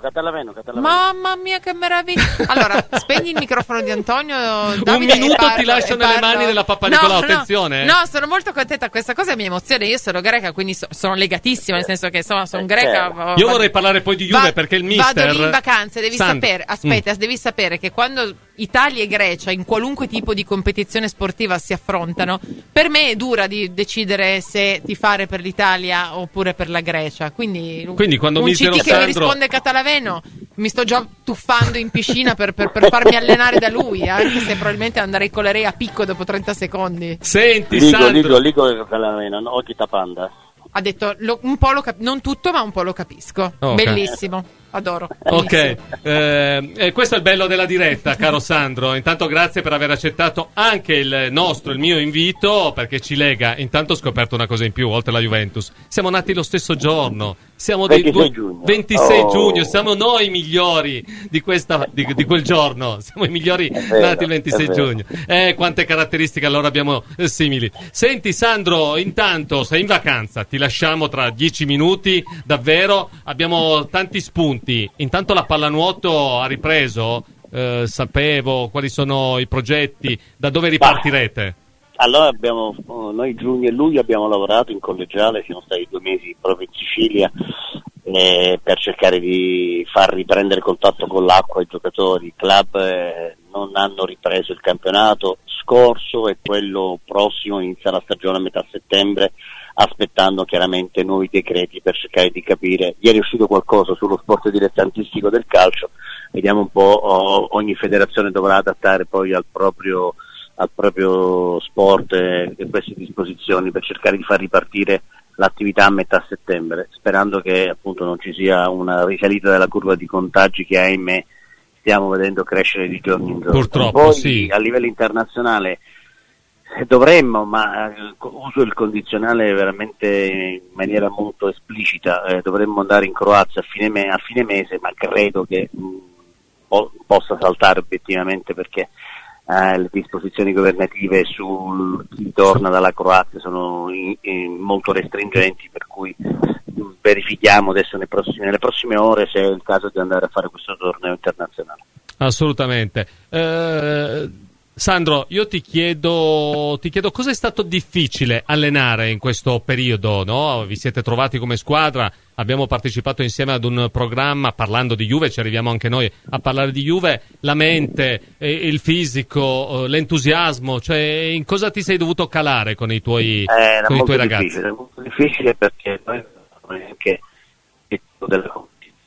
Mamma mia, che meraviglia. Allora, spegni il microfono di Antonio, Davide, un minuto ti lascio nelle mani della Papa Nicolau, attenzione. No, sono molto contenta, questa cosa mi emoziona. Io sono greca, quindi sono legatissima, nel senso che sono greca. Io vorrei parlare poi di Juve, perché il mister... Vado lì in vacanze, devi sapere, devi sapere che quando Italia e Grecia in qualunque tipo di competizione sportiva si affrontano, per me è dura di decidere se tifare per l'Italia oppure per la Grecia, quindi quando un CT che mi risponde catalaveno mi sto già tuffando in piscina per farmi allenare da lui, anche se probabilmente andrei con a picco dopo 30 secondi. Senti, Sandro, Ligo catalaveno, occhi tapanda. Ha detto un po' non tutto, ma un po' lo capisco. Okay. Bellissimo, adoro. Bellissimo. Ok, questo è il bello della diretta, caro Sandro. Intanto grazie per aver accettato anche il mio invito, perché ci lega. Intanto ho scoperto una cosa in più, oltre alla Juventus. Siamo nati lo stesso giorno, Siamo 26 giugno. 26 giugno, siamo noi i migliori di quel giorno. Siamo i migliori nati il 26 giugno. Quante caratteristiche allora abbiamo simili. Senti Sandro, intanto sei in vacanza, ti lasciamo tra 10 minuti, davvero. Abbiamo tanti spunti. Intanto la pallanuoto ha ripreso, sapevo quali sono i progetti, da dove ripartirete? Allora noi giugno e luglio abbiamo lavorato in collegiale, siamo stati 2 mesi proprio in Sicilia per cercare di far riprendere contatto con l'acqua i giocatori. I club non hanno ripreso il campionato scorso e quello prossimo, inizia la stagione a metà settembre, aspettando chiaramente nuovi decreti per cercare di capire. Ieri è uscito qualcosa sullo sport dilettantistico del calcio, vediamo un po', ogni federazione dovrà adattare poi al proprio sport queste disposizioni per cercare di far ripartire l'attività a metà settembre, sperando che appunto non ci sia una risalita della curva di contagi che ahimè stiamo vedendo crescere di giorno in giorno. Purtroppo poi sì. A livello internazionale dovremmo, ma uso il condizionale veramente in maniera molto esplicita, dovremmo andare in Croazia a fine mese, ma credo che possa saltare obiettivamente, perché le disposizioni governative su chi torna dalla Croazia sono molto restringenti, per cui verifichiamo adesso nelle prossime ore se è il caso di andare a fare questo torneo internazionale. Assolutamente. Sandro, io ti chiedo cosa è stato difficile allenare in questo periodo, no? Vi siete trovati come squadra, abbiamo partecipato insieme ad un programma parlando di Juve, ci arriviamo anche noi a parlare di Juve, la mente, il fisico, l'entusiasmo, cioè in cosa ti sei dovuto calare con i tuoi ragazzi? Era molto difficile perché noi anche della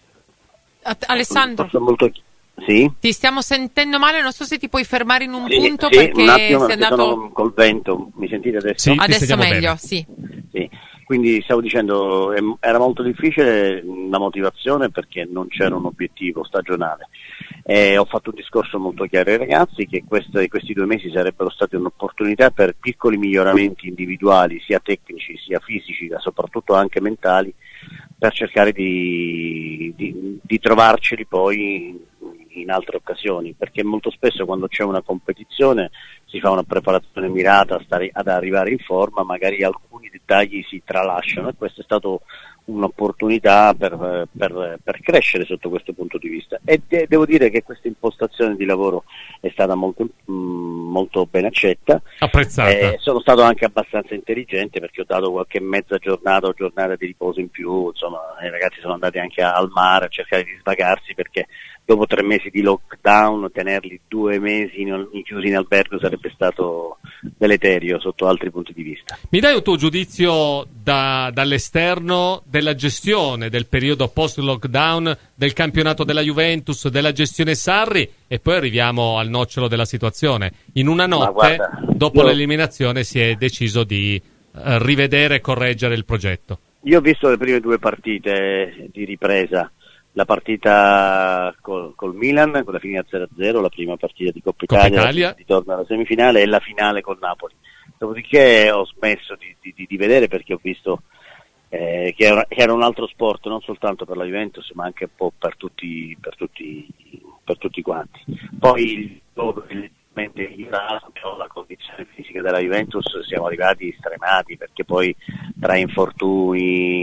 Alessandro, sì? Ti stiamo sentendo male, non so se ti puoi fermare in un punto, sì, perché un attimo, sei andato sono col vento, mi sentite adesso? Sì, adesso meglio, bene. sì. Quindi stavo dicendo, era molto difficile la motivazione perché non c'era un obiettivo stagionale. Ho fatto un discorso molto chiaro ai ragazzi che questi 2 mesi sarebbero stati un'opportunità per piccoli miglioramenti individuali, sia tecnici sia fisici, ma soprattutto anche mentali, per cercare di trovarceli poi in altre occasioni, perché molto spesso quando c'è una competizione si fa una preparazione mirata ad arrivare in forma, magari alcuni dettagli si tralasciano, e questa è stata un'opportunità per crescere sotto questo punto di vista, e devo dire che questa impostazione di lavoro è stata molto ben accetta, apprezzata. Sono stato anche abbastanza intelligente perché ho dato qualche mezza giornata o giornata di riposo in più, insomma i ragazzi sono andati anche al mare a cercare di svagarsi, perché dopo 3 mesi di lockdown tenerli 2 mesi chiusi in albergo sarebbe stato deleterio sotto altri punti di vista. Mi dai un tuo giudizio dall'esterno della gestione del periodo post-lockdown, del campionato della Juventus, della gestione Sarri, e poi arriviamo al nocciolo della situazione. In una notte, dopo l'eliminazione, si è deciso di rivedere e correggere il progetto. Io ho visto le prime 2 partite di ripresa, la partita col Milan, con la fine 0-0, la prima partita di Coppa Italia, ritorno alla semifinale, e la finale col Napoli. Dopodiché ho smesso di vedere, perché ho visto che era un altro sport, non soltanto per la Juventus ma anche un po' per tutti quanti. Poi la condizione fisica della Juventus, siamo arrivati stremati, perché poi tra infortuni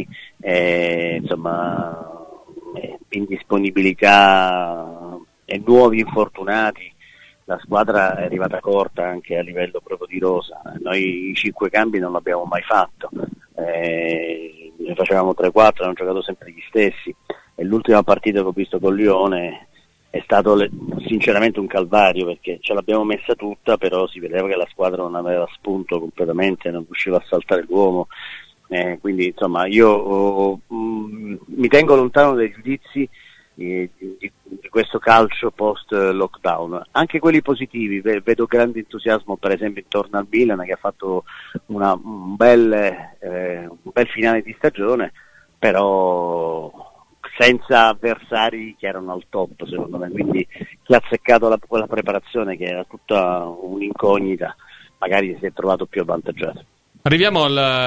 indisponibilità e nuovi infortunati, la squadra è arrivata corta anche a livello proprio di rosa. Noi i 5 cambi non l'abbiamo mai fatto, ne facevamo 3-4, hanno giocato sempre gli stessi, e l'ultima partita che ho visto con Lione è stato sinceramente un calvario, perché ce l'abbiamo messa tutta, però si vedeva che la squadra non aveva spunto completamente, non riusciva a saltare l'uomo, quindi insomma io mi tengo lontano dai giudizi di questo calcio post lockdown, anche quelli positivi. Vedo grande entusiasmo per esempio intorno al Milan, che ha fatto un bel finale di stagione, però senza avversari che erano al top secondo me, quindi chi ha azzeccato quella preparazione, che era tutta un'incognita, magari si è trovato più avvantaggiato. Arriviamo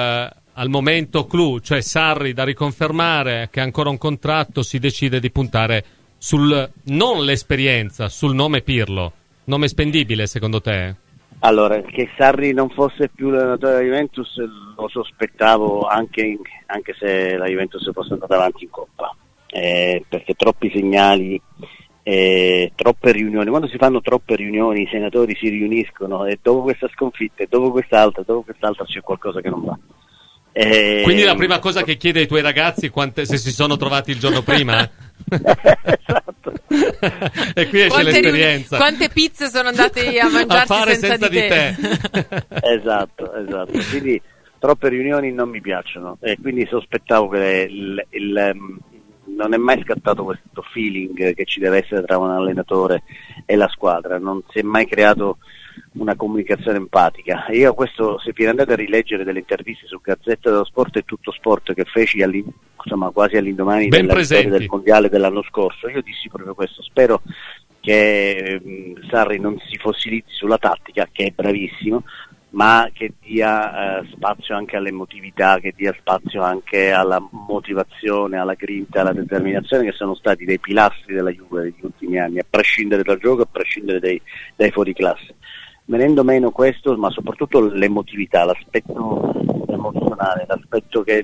al momento clou, cioè Sarri da riconfermare, che ha ancora un contratto, si decide di puntare non l'esperienza, sul nome Pirlo. Nome spendibile secondo te? Allora, che Sarri non fosse più l'allenatore della Juventus lo sospettavo anche se la Juventus fosse andata avanti in Coppa, perché troppi segnali, troppe riunioni. Quando si fanno troppe riunioni i senatori si riuniscono e dopo questa sconfitta e dopo quest'altra c'è qualcosa che non va. Quindi la prima cosa che chiede ai tuoi ragazzi se si sono trovati il giorno prima? Esatto. E qui esce l'esperienza. Quante pizze sono andate a mangiarsi senza di te? Esatto. Quindi troppe riunioni non mi piacciono e quindi sospettavo che non è mai scattato questo feeling che ci deve essere tra un allenatore e la squadra, non si è mai creato una comunicazione empatica. Io questo, se vi andate a rileggere delle interviste su Gazzetta dello Sport e Tutto Sport che feci quasi all'indomani della vittoria del mondiale dell'anno scorso, io dissi proprio questo: spero che Sarri non si fossilizzi sulla tattica, che è bravissimo, ma che dia spazio anche all'emotività, che dia spazio anche alla motivazione, alla grinta, alla determinazione, che sono stati dei pilastri della Juve negli ultimi anni, a prescindere dal gioco, a prescindere dai fuoriclasse. Venendo meno questo, ma soprattutto l'emotività, l'aspetto emozionale, l'aspetto che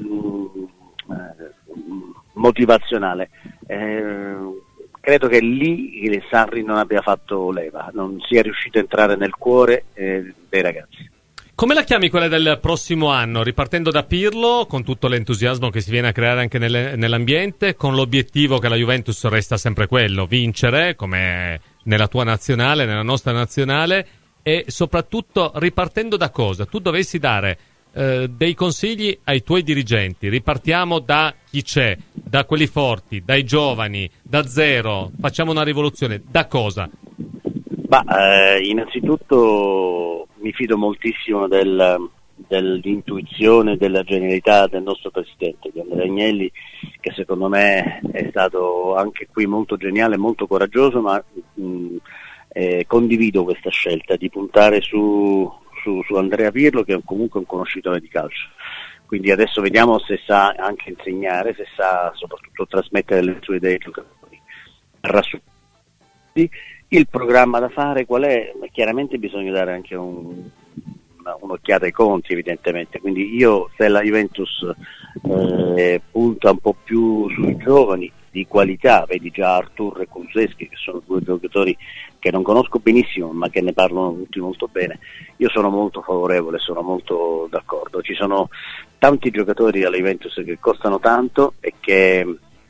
motivazionale, credo che lì Sarri non abbia fatto leva, non sia riuscito a entrare nel cuore dei ragazzi. Come la chiami quella del prossimo anno? Ripartendo da Pirlo, con tutto l'entusiasmo che si viene a creare anche nell'ambiente, con l'obiettivo che la Juventus resta sempre quello, vincere, come nella tua nazionale, nella nostra nazionale, e soprattutto ripartendo da cosa? Tu dovessi dare dei consigli ai tuoi dirigenti. Ripartiamo da chi c'è, da quelli forti, dai giovani, da zero, facciamo una rivoluzione. Da cosa? Innanzitutto mi fido moltissimo dell'intuizione, della genialità del nostro presidente, di Andrea Agnelli, che secondo me è stato anche qui molto geniale, molto coraggioso, ma condivido questa scelta di puntare su Andrea Pirlo, che è comunque un conoscitore di calcio. Quindi adesso vediamo se sa anche insegnare, se sa soprattutto trasmettere le sue idee ai giocatori. Il programma da fare qual è? Chiaramente bisogna dare anche un'occhiata ai conti, evidentemente. Quindi io, se la Juventus punta un po' più sui giovani di qualità, vedi già Artur e Kulusevski, che sono due giocatori che non conosco benissimo ma che ne parlano tutti molto bene, io sono molto favorevole, sono molto d'accordo. Ci sono tanti giocatori alla Juventus che costano tanto e che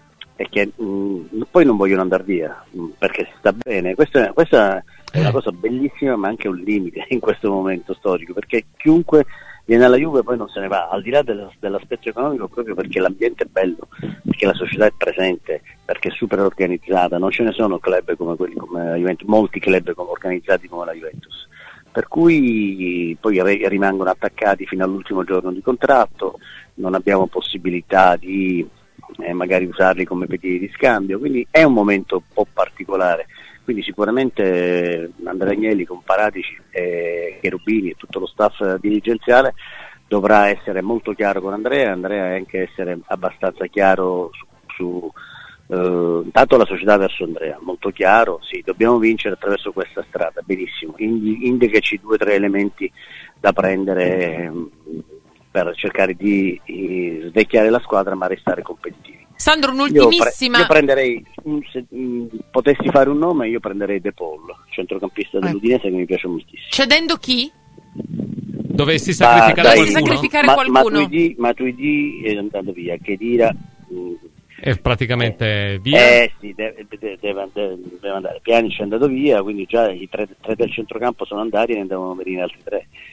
poi non vogliono andare via perché si sta bene. Questa è una cosa bellissima, ma anche un limite in questo momento storico, perché chiunque viene alla Juve poi non se ne va, al di là dell'aspetto economico, proprio perché l'ambiente è bello, perché la società è presente, perché è super organizzata. Non ce ne sono club come quelli come la Juventus, molti club organizzati come la Juventus, per cui poi rimangono attaccati fino all'ultimo giorno di contratto, non abbiamo possibilità di magari usarli come pedini di scambio, quindi è un momento un po' particolare. Quindi sicuramente Andrea Agnelli con Paratici e Cherubini e tutto lo staff dirigenziale dovrà essere molto chiaro con Andrea e anche essere abbastanza chiaro su intanto la società verso Andrea, molto chiaro, sì, dobbiamo vincere attraverso questa strada, benissimo, indicaci 2 o 3 elementi da prendere per cercare di svecchiare la squadra ma restare competitivi. Sandro, un'ultimissima. Io prenderei, se potessi fare un nome, io prenderei De Paul, centrocampista dell'Udinese, che mi piace moltissimo. Cedendo chi? Dovessi sacrificare qualcuno? Matuidi è andato via, Khedira è praticamente via. Sì, deve andare. Pjanic è andato via, quindi già i 3 del centrocampo sono andati e ne devono venire altri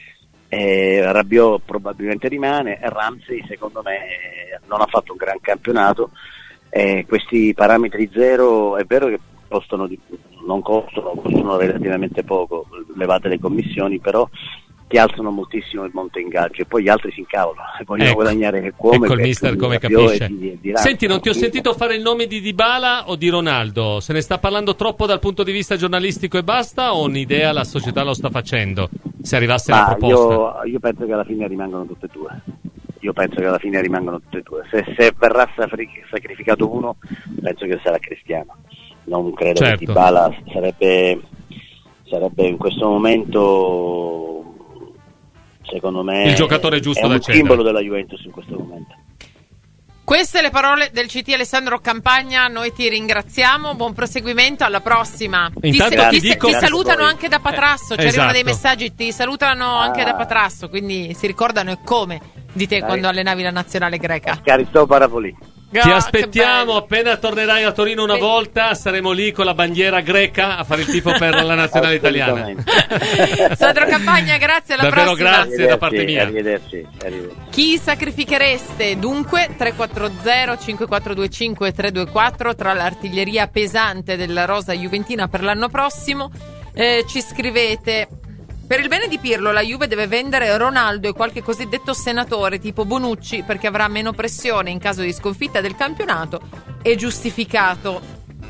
3. Rabiot probabilmente rimane, e Ramsey secondo me non ha fatto un gran campionato. Questi parametri zero è vero che non costano relativamente poco, levate le commissioni, però ti alzano moltissimo il monte ingaggi e poi gli altri si incavolano e vogliono guadagnare come il mister come capisce. Senti, non ti ho sentito fare il nome di Dybala o di Ronaldo, se ne sta parlando troppo dal punto di vista giornalistico e basta, o un'idea la società lo sta facendo, se arrivasse la proposta? Io penso che alla fine rimangono tutte e due. io penso che alla fine rimangano tutte e due. Se verrà sacrificato uno, penso che sarà Cristiano. Non credo che Dybala sarebbe in questo momento, secondo me, il giocatore giusto da cedere. È un simbolo della Juventus in questo momento. Queste le parole del CT Alessandro Campagna, noi ti ringraziamo, buon proseguimento, alla prossima. Ti salutano anche da Patrasso, ci arrivano dei messaggi, ti salutano anche da Patrasso, quindi si ricordano e come di te quando allenavi la nazionale greca. Caristo Parapoli. Ti aspettiamo, appena tornerai a Torino una volta, saremo lì con la bandiera greca a fare il tifo per la nazionale italiana. Sandro Campagna, grazie, alla davvero prossima. Grazie da parte mia. Arrivederci. Chi sacrifichereste? Dunque 340 5425 324 tra l'artiglieria pesante della rosa juventina per l'anno prossimo. Ci scrivete: per il bene di Pirlo la Juve deve vendere Ronaldo e qualche cosiddetto senatore tipo Bonucci, perché avrà meno pressione in caso di sconfitta del campionato. È giustificato.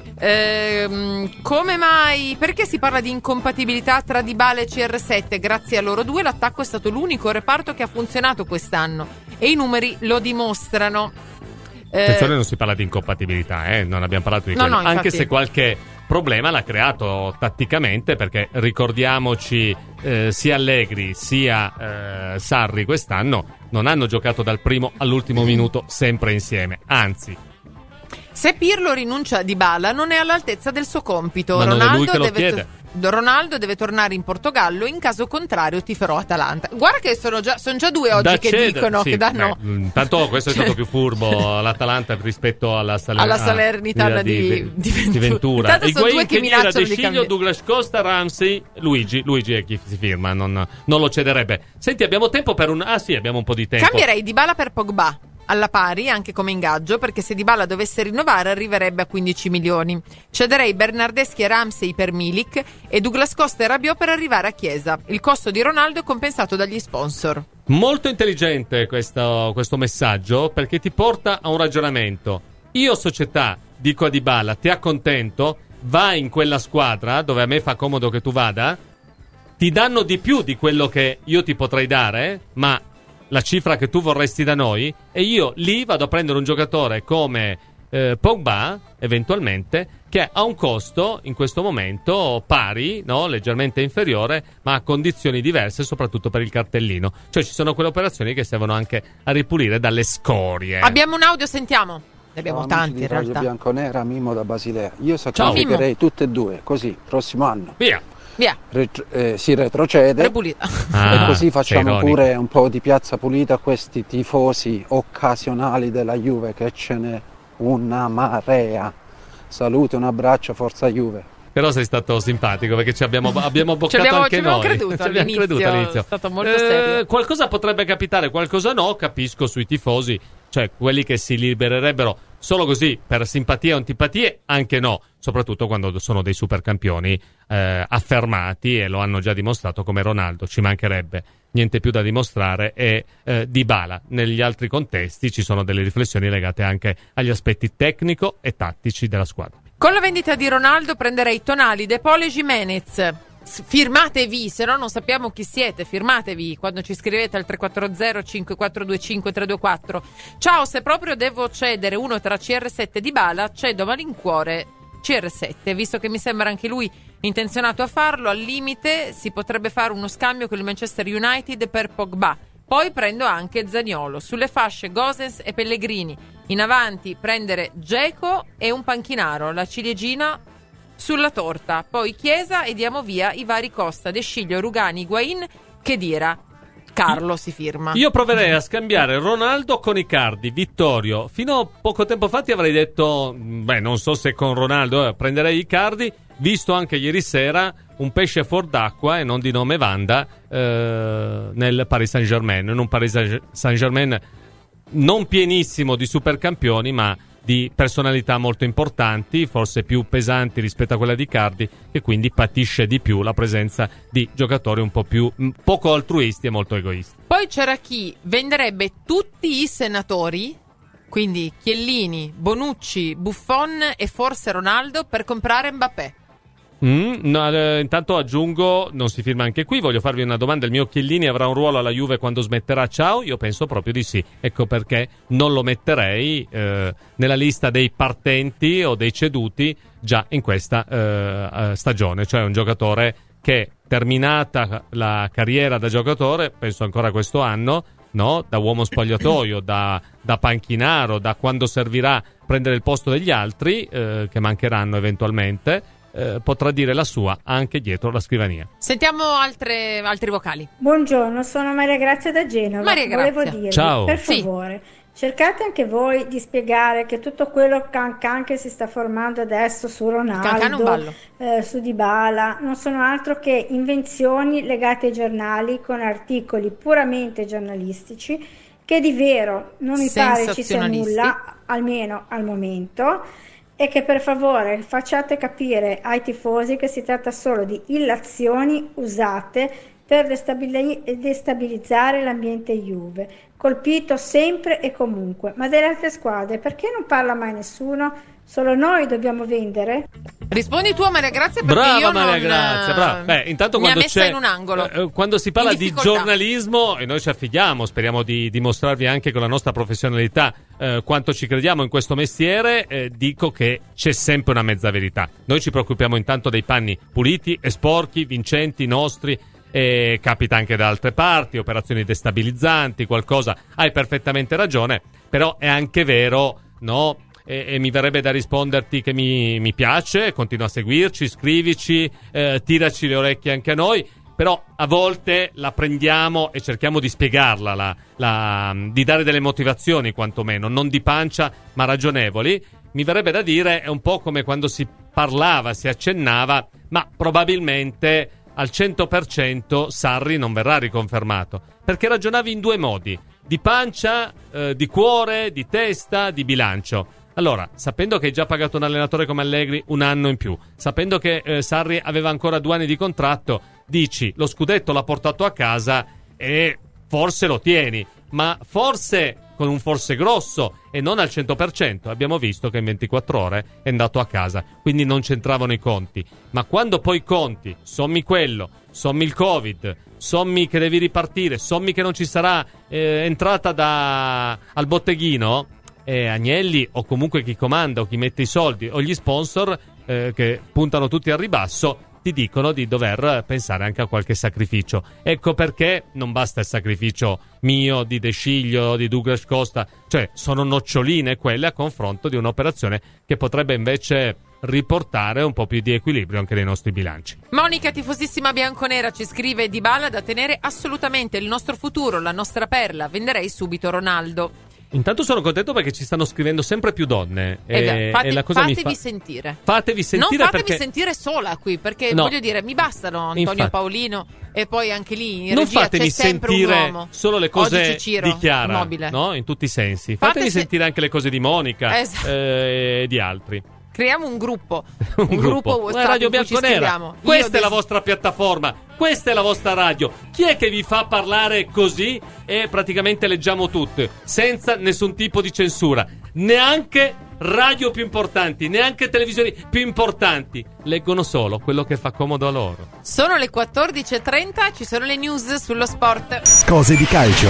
Come mai? Perché si parla di incompatibilità tra Dybala e CR7? Grazie a loro due l'attacco è stato l'unico reparto che ha funzionato quest'anno e i numeri lo dimostrano. Attenzione, non si parla di incompatibilità, non abbiamo parlato di quello. No, anche se qualche problema l'ha creato tatticamente, perché ricordiamoci sia Allegri sia Sarri quest'anno non hanno giocato dal primo all'ultimo minuto sempre insieme, anzi. Se Pirlo rinuncia a Dybala non è all'altezza del suo compito. Ma non è lui che lo chiede. Ronaldo deve tornare in Portogallo, in caso contrario tiferò Atalanta. Guarda che sono già due oggi che dicono che danno. Tanto questo è stato più furbo l'Atalanta rispetto alla Salernitana di Ventura. Intanto sono due che minacciano di cambiare. Douglas Costa, Ramsey, Luigi è chi si firma, non lo cederebbe. Senti, abbiamo tempo per abbiamo un po' di tempo. Cambierei Dybala per Pogba alla pari anche come ingaggio, perché se Dybala dovesse rinnovare arriverebbe a 15 milioni. Cederei Bernardeschi e Ramsey per Milik e Douglas Costa e Rabiot per arrivare a Chiesa. Il costo di Ronaldo è compensato dagli sponsor. Molto intelligente questo messaggio, perché ti porta a un ragionamento. Io società dico a Dybala: ti accontento, vai in quella squadra dove a me fa comodo che tu vada, ti danno di più di quello che io ti potrei dare, ma la cifra che tu vorresti da noi, e io lì vado a prendere un giocatore come Pogba, eventualmente, che ha un costo in questo momento pari, no? Leggermente inferiore, ma a condizioni diverse, soprattutto per il cartellino. Cioè ci sono quelle operazioni che servono anche a ripulire dalle scorie. Abbiamo un audio, sentiamo. Ne abbiamo tanti in realtà. Bianconera, Mimmo da Basilea. Io sacrificherei tutte e due, così, prossimo anno. Via. Si retrocede e così facciamo pure un po' di piazza pulita a questi tifosi occasionali della Juve, che ce n'è una marea. Salute, un abbraccio, forza Juve. Però sei stato simpatico, perché ci abbiamo boccato anche noi. Ci abbiamo creduto all'inizio. È stato molto serio. Qualcosa potrebbe capitare, qualcosa no, capisco sui tifosi, cioè quelli che si libererebbero solo così per simpatie o antipatie, anche no, soprattutto quando sono dei supercampioni affermati, e lo hanno già dimostrato, come Ronaldo. Ci mancherebbe, niente più da dimostrare. E Dybala, negli altri contesti ci sono delle riflessioni legate anche agli aspetti tecnico e tattici della squadra. Con la vendita di Ronaldo prenderei Tonali, De Paul e Jimenez. Firmatevi, se no non sappiamo chi siete. Firmatevi quando ci scrivete al 340 5425 324. Ciao, se proprio devo cedere uno tra CR7 e Dybala, cedo a malincuore CR7, visto che mi sembra anche lui intenzionato a farlo. Al limite si potrebbe fare uno scambio con il Manchester United per Pogba. Poi prendo anche Zaniolo. Sulle fasce Gosens e Pellegrini. In avanti prendere Dzeko e un panchinaro, la ciliegina sulla torta. Poi Chiesa e diamo via i vari Costa, De Sciglio, Rugani, Higuain, Khedira. Carlo si firma. Io proverei a scambiare Ronaldo con Icardi, Vittorio. Fino a poco tempo fa ti avrei detto, non so se con Ronaldo prenderei Icardi, visto anche ieri sera un pesce fuor d'acqua e non di nome Vanda nel Paris Saint-Germain, in un Paris Saint-Germain non pienissimo di supercampioni, ma di personalità molto importanti, forse più pesanti rispetto a quella di Icardi, che quindi patisce di più la presenza di giocatori un po' più poco altruisti e molto egoisti. Poi c'era chi venderebbe tutti i senatori, quindi Chiellini, Bonucci, Buffon e forse Ronaldo, per comprare Mbappé. Intanto aggiungo, non si firma anche qui, voglio farvi una domanda: il mio Chiellini avrà un ruolo alla Juve quando smetterà? Ciao, io penso proprio di sì, ecco perché non lo metterei nella lista dei partenti o dei ceduti già in questa stagione, cioè un giocatore che, terminata la carriera da giocatore, penso ancora questo anno, no? Da uomo spogliatoio, da panchinaro, da quando servirà prendere il posto degli altri che mancheranno eventualmente, potrà dire la sua anche dietro la scrivania. Sentiamo altri vocali. Buongiorno, sono Maria Grazia da Genova. Maria Grazia. Volevo dirvi, ciao, per favore, cercate anche voi di spiegare che tutto quello cancan che si sta formando adesso su Ronaldo, su Dybala, non sono altro che invenzioni legate ai giornali, con articoli puramente giornalistici, che di vero non mi pare ci sia nulla, almeno al momento, e che per favore facciate capire ai tifosi che si tratta solo di illazioni usate per destabilizzare l'ambiente Juve, colpito sempre e comunque. Ma delle altre squadre perché non parla mai nessuno? Solo noi dobbiamo vendere? Rispondi tu, Maria Grazia, perché brava, io Maria non Grazia, brava. Beh, intanto mi ha quando messa c'è in un angolo, quando si parla di giornalismo, e noi ci affidiamo, speriamo di dimostrarvi anche con la nostra professionalità quanto ci crediamo in questo mestiere, dico che c'è sempre una mezza verità. Noi ci preoccupiamo intanto dei panni puliti e sporchi, vincenti, nostri, e capita anche da altre parti, operazioni destabilizzanti, qualcosa, hai perfettamente ragione, però è anche vero, no? E mi verrebbe da risponderti che mi piace, continua a seguirci, scrivici, tiraci le orecchie anche a noi, però a volte la prendiamo e cerchiamo di spiegarla, di dare delle motivazioni quantomeno, non di pancia ma ragionevoli. Mi verrebbe da dire, è un po' come quando si parlava, si accennava, ma probabilmente al 100% Sarri non verrà riconfermato, perché ragionavi in due modi: di pancia, di cuore, di testa, di bilancio. Allora, sapendo che hai già pagato un allenatore come Allegri un anno in più, sapendo che Sarri aveva ancora 2 anni di contratto, dici lo scudetto l'ha portato a casa e forse lo tieni, ma forse con un forse grosso e non al 100%. Abbiamo visto che in 24 ore è andato a casa, quindi non c'entravano i conti. Ma quando poi conti, sommi quello, sommi il Covid, sommi che devi ripartire, sommi che non ci sarà entrata al botteghino, Agnelli o comunque chi comanda o chi mette i soldi o gli sponsor che puntano tutti al ribasso ti dicono di dover pensare anche a qualche sacrificio. Ecco perché non basta il sacrificio mio, di De Sciglio, di Douglas Costa, cioè sono noccioline quelle a confronto di un'operazione che potrebbe invece riportare un po' più di equilibrio anche nei nostri bilanci. Monica, tifosissima bianconera, ci scrive: Dybala da tenere assolutamente, il nostro futuro, la nostra perla, venderei subito Ronaldo. Intanto sono contento perché ci stanno scrivendo sempre più donne. Fatevi sentire. Fatevi sentire, non fatevi perché... sentire sola qui, perché no, voglio dire, mi bastano Antonio Paolino e poi anche lì in non regia fatemi c'è sempre un uomo. Solo le cose Ciro, di Chiara, no? In tutti i sensi. Fatemi sentire anche le cose di Monica e di altri. Creiamo un gruppo. un gruppo WhatsApp, Radio Bianconera. Questa è la vostra piattaforma, questa è la vostra radio. Chi è che vi fa parlare così e praticamente leggiamo tutte senza nessun tipo di censura? Neanche radio più importanti, neanche televisioni più importanti leggono solo quello che fa comodo a loro. Sono le 14.30, ci sono le news sullo sport. Cose di calcio.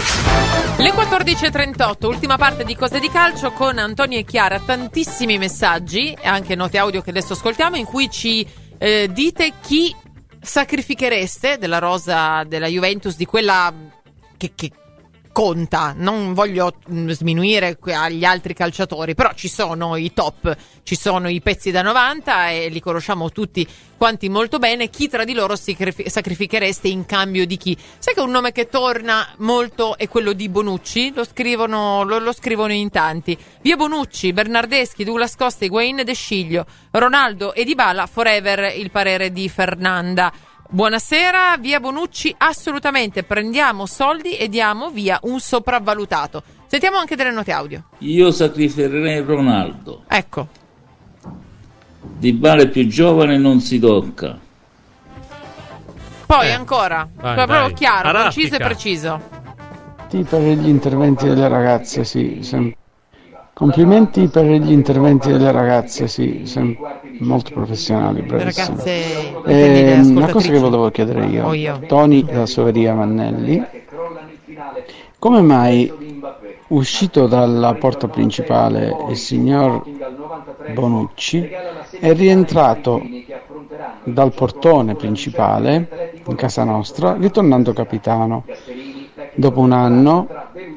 Le 14.38, ultima parte di Cose di Calcio con Antonio e Chiara. Tantissimi messaggi, anche note audio che adesso ascoltiamo, in cui ci dite chi sacrifichereste della rosa della Juventus, di quella che conta. Non voglio sminuire agli altri calciatori, però ci sono i top, ci sono i pezzi da 90 e li conosciamo tutti quanti molto bene. Chi tra di loro sacrifichereste in cambio di chi? Sai che un nome che torna molto è quello di Bonucci, lo scrivono in tanti. Via Bonucci, Bernardeschi, Douglas Costa, Higuain, De Sciglio, Ronaldo e Dybala forever, il parere di Fernanda. Buonasera, via Bonucci assolutamente, prendiamo soldi e diamo via un sopravvalutato. Sentiamo anche delle note audio. Io sacrificherei Ronaldo. Ecco. Dybala è più giovane, non si tocca. Poi ancora, proprio chiaro, Araffica. conciso e preciso. Per gli interventi delle ragazze, sì, Complimenti per gli interventi delle ragazze, sì, molto professionali, bravissime. Le ragazze, una cosa che volevo chiedere io. Tony da Soveria Mannelli, come mai uscito dalla porta principale il signor Bonucci è rientrato dal portone principale in casa nostra, ritornando capitano dopo un anno?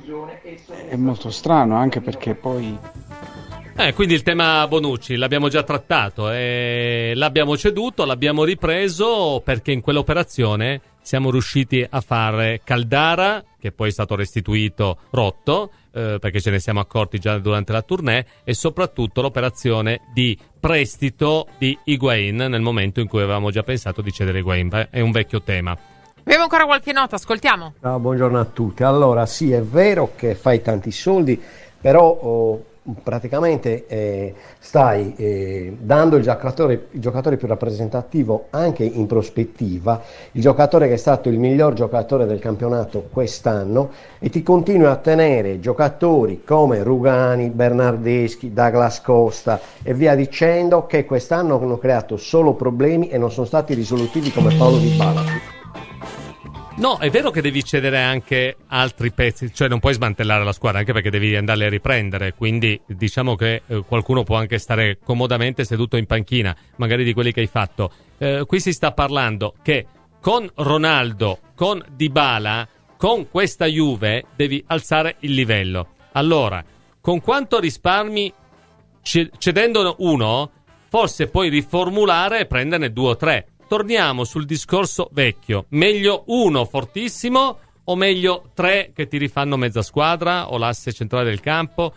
È molto strano, anche perché poi quindi il tema Bonucci l'abbiamo già trattato, l'abbiamo ceduto, l'abbiamo ripreso perché in quell'operazione siamo riusciti a fare Caldara, che poi è stato restituito rotto, perché ce ne siamo accorti già durante la tournée, e soprattutto l'operazione di prestito di Higuain nel momento in cui avevamo già pensato di cedere Higuain. È un vecchio tema. Abbiamo ancora qualche nota, ascoltiamo. Ciao, buongiorno a tutti. Allora, sì, è vero che fai tanti soldi, però praticamente stai dando il giocatore più rappresentativo anche in prospettiva, il giocatore che è stato il miglior giocatore del campionato quest'anno, e ti continui a tenere giocatori come Rugani, Bernardeschi, Douglas Costa e via dicendo, che quest'anno hanno creato solo problemi e non sono stati risolutivi, come Paolo Dybala. No, è vero che devi cedere anche altri pezzi, cioè non puoi smantellare la squadra, anche perché devi andarli a riprendere, quindi diciamo che qualcuno può anche stare comodamente seduto in panchina, magari di quelli che hai fatto. Qui si sta parlando che con Ronaldo, con Dybala, con questa Juve devi alzare il livello. Allora, con quanto risparmi cedendo uno, forse puoi riformulare e prenderne 2 o 3. Torniamo sul discorso vecchio. Meglio uno fortissimo o meglio 3 che ti rifanno mezza squadra o l'asse centrale del campo?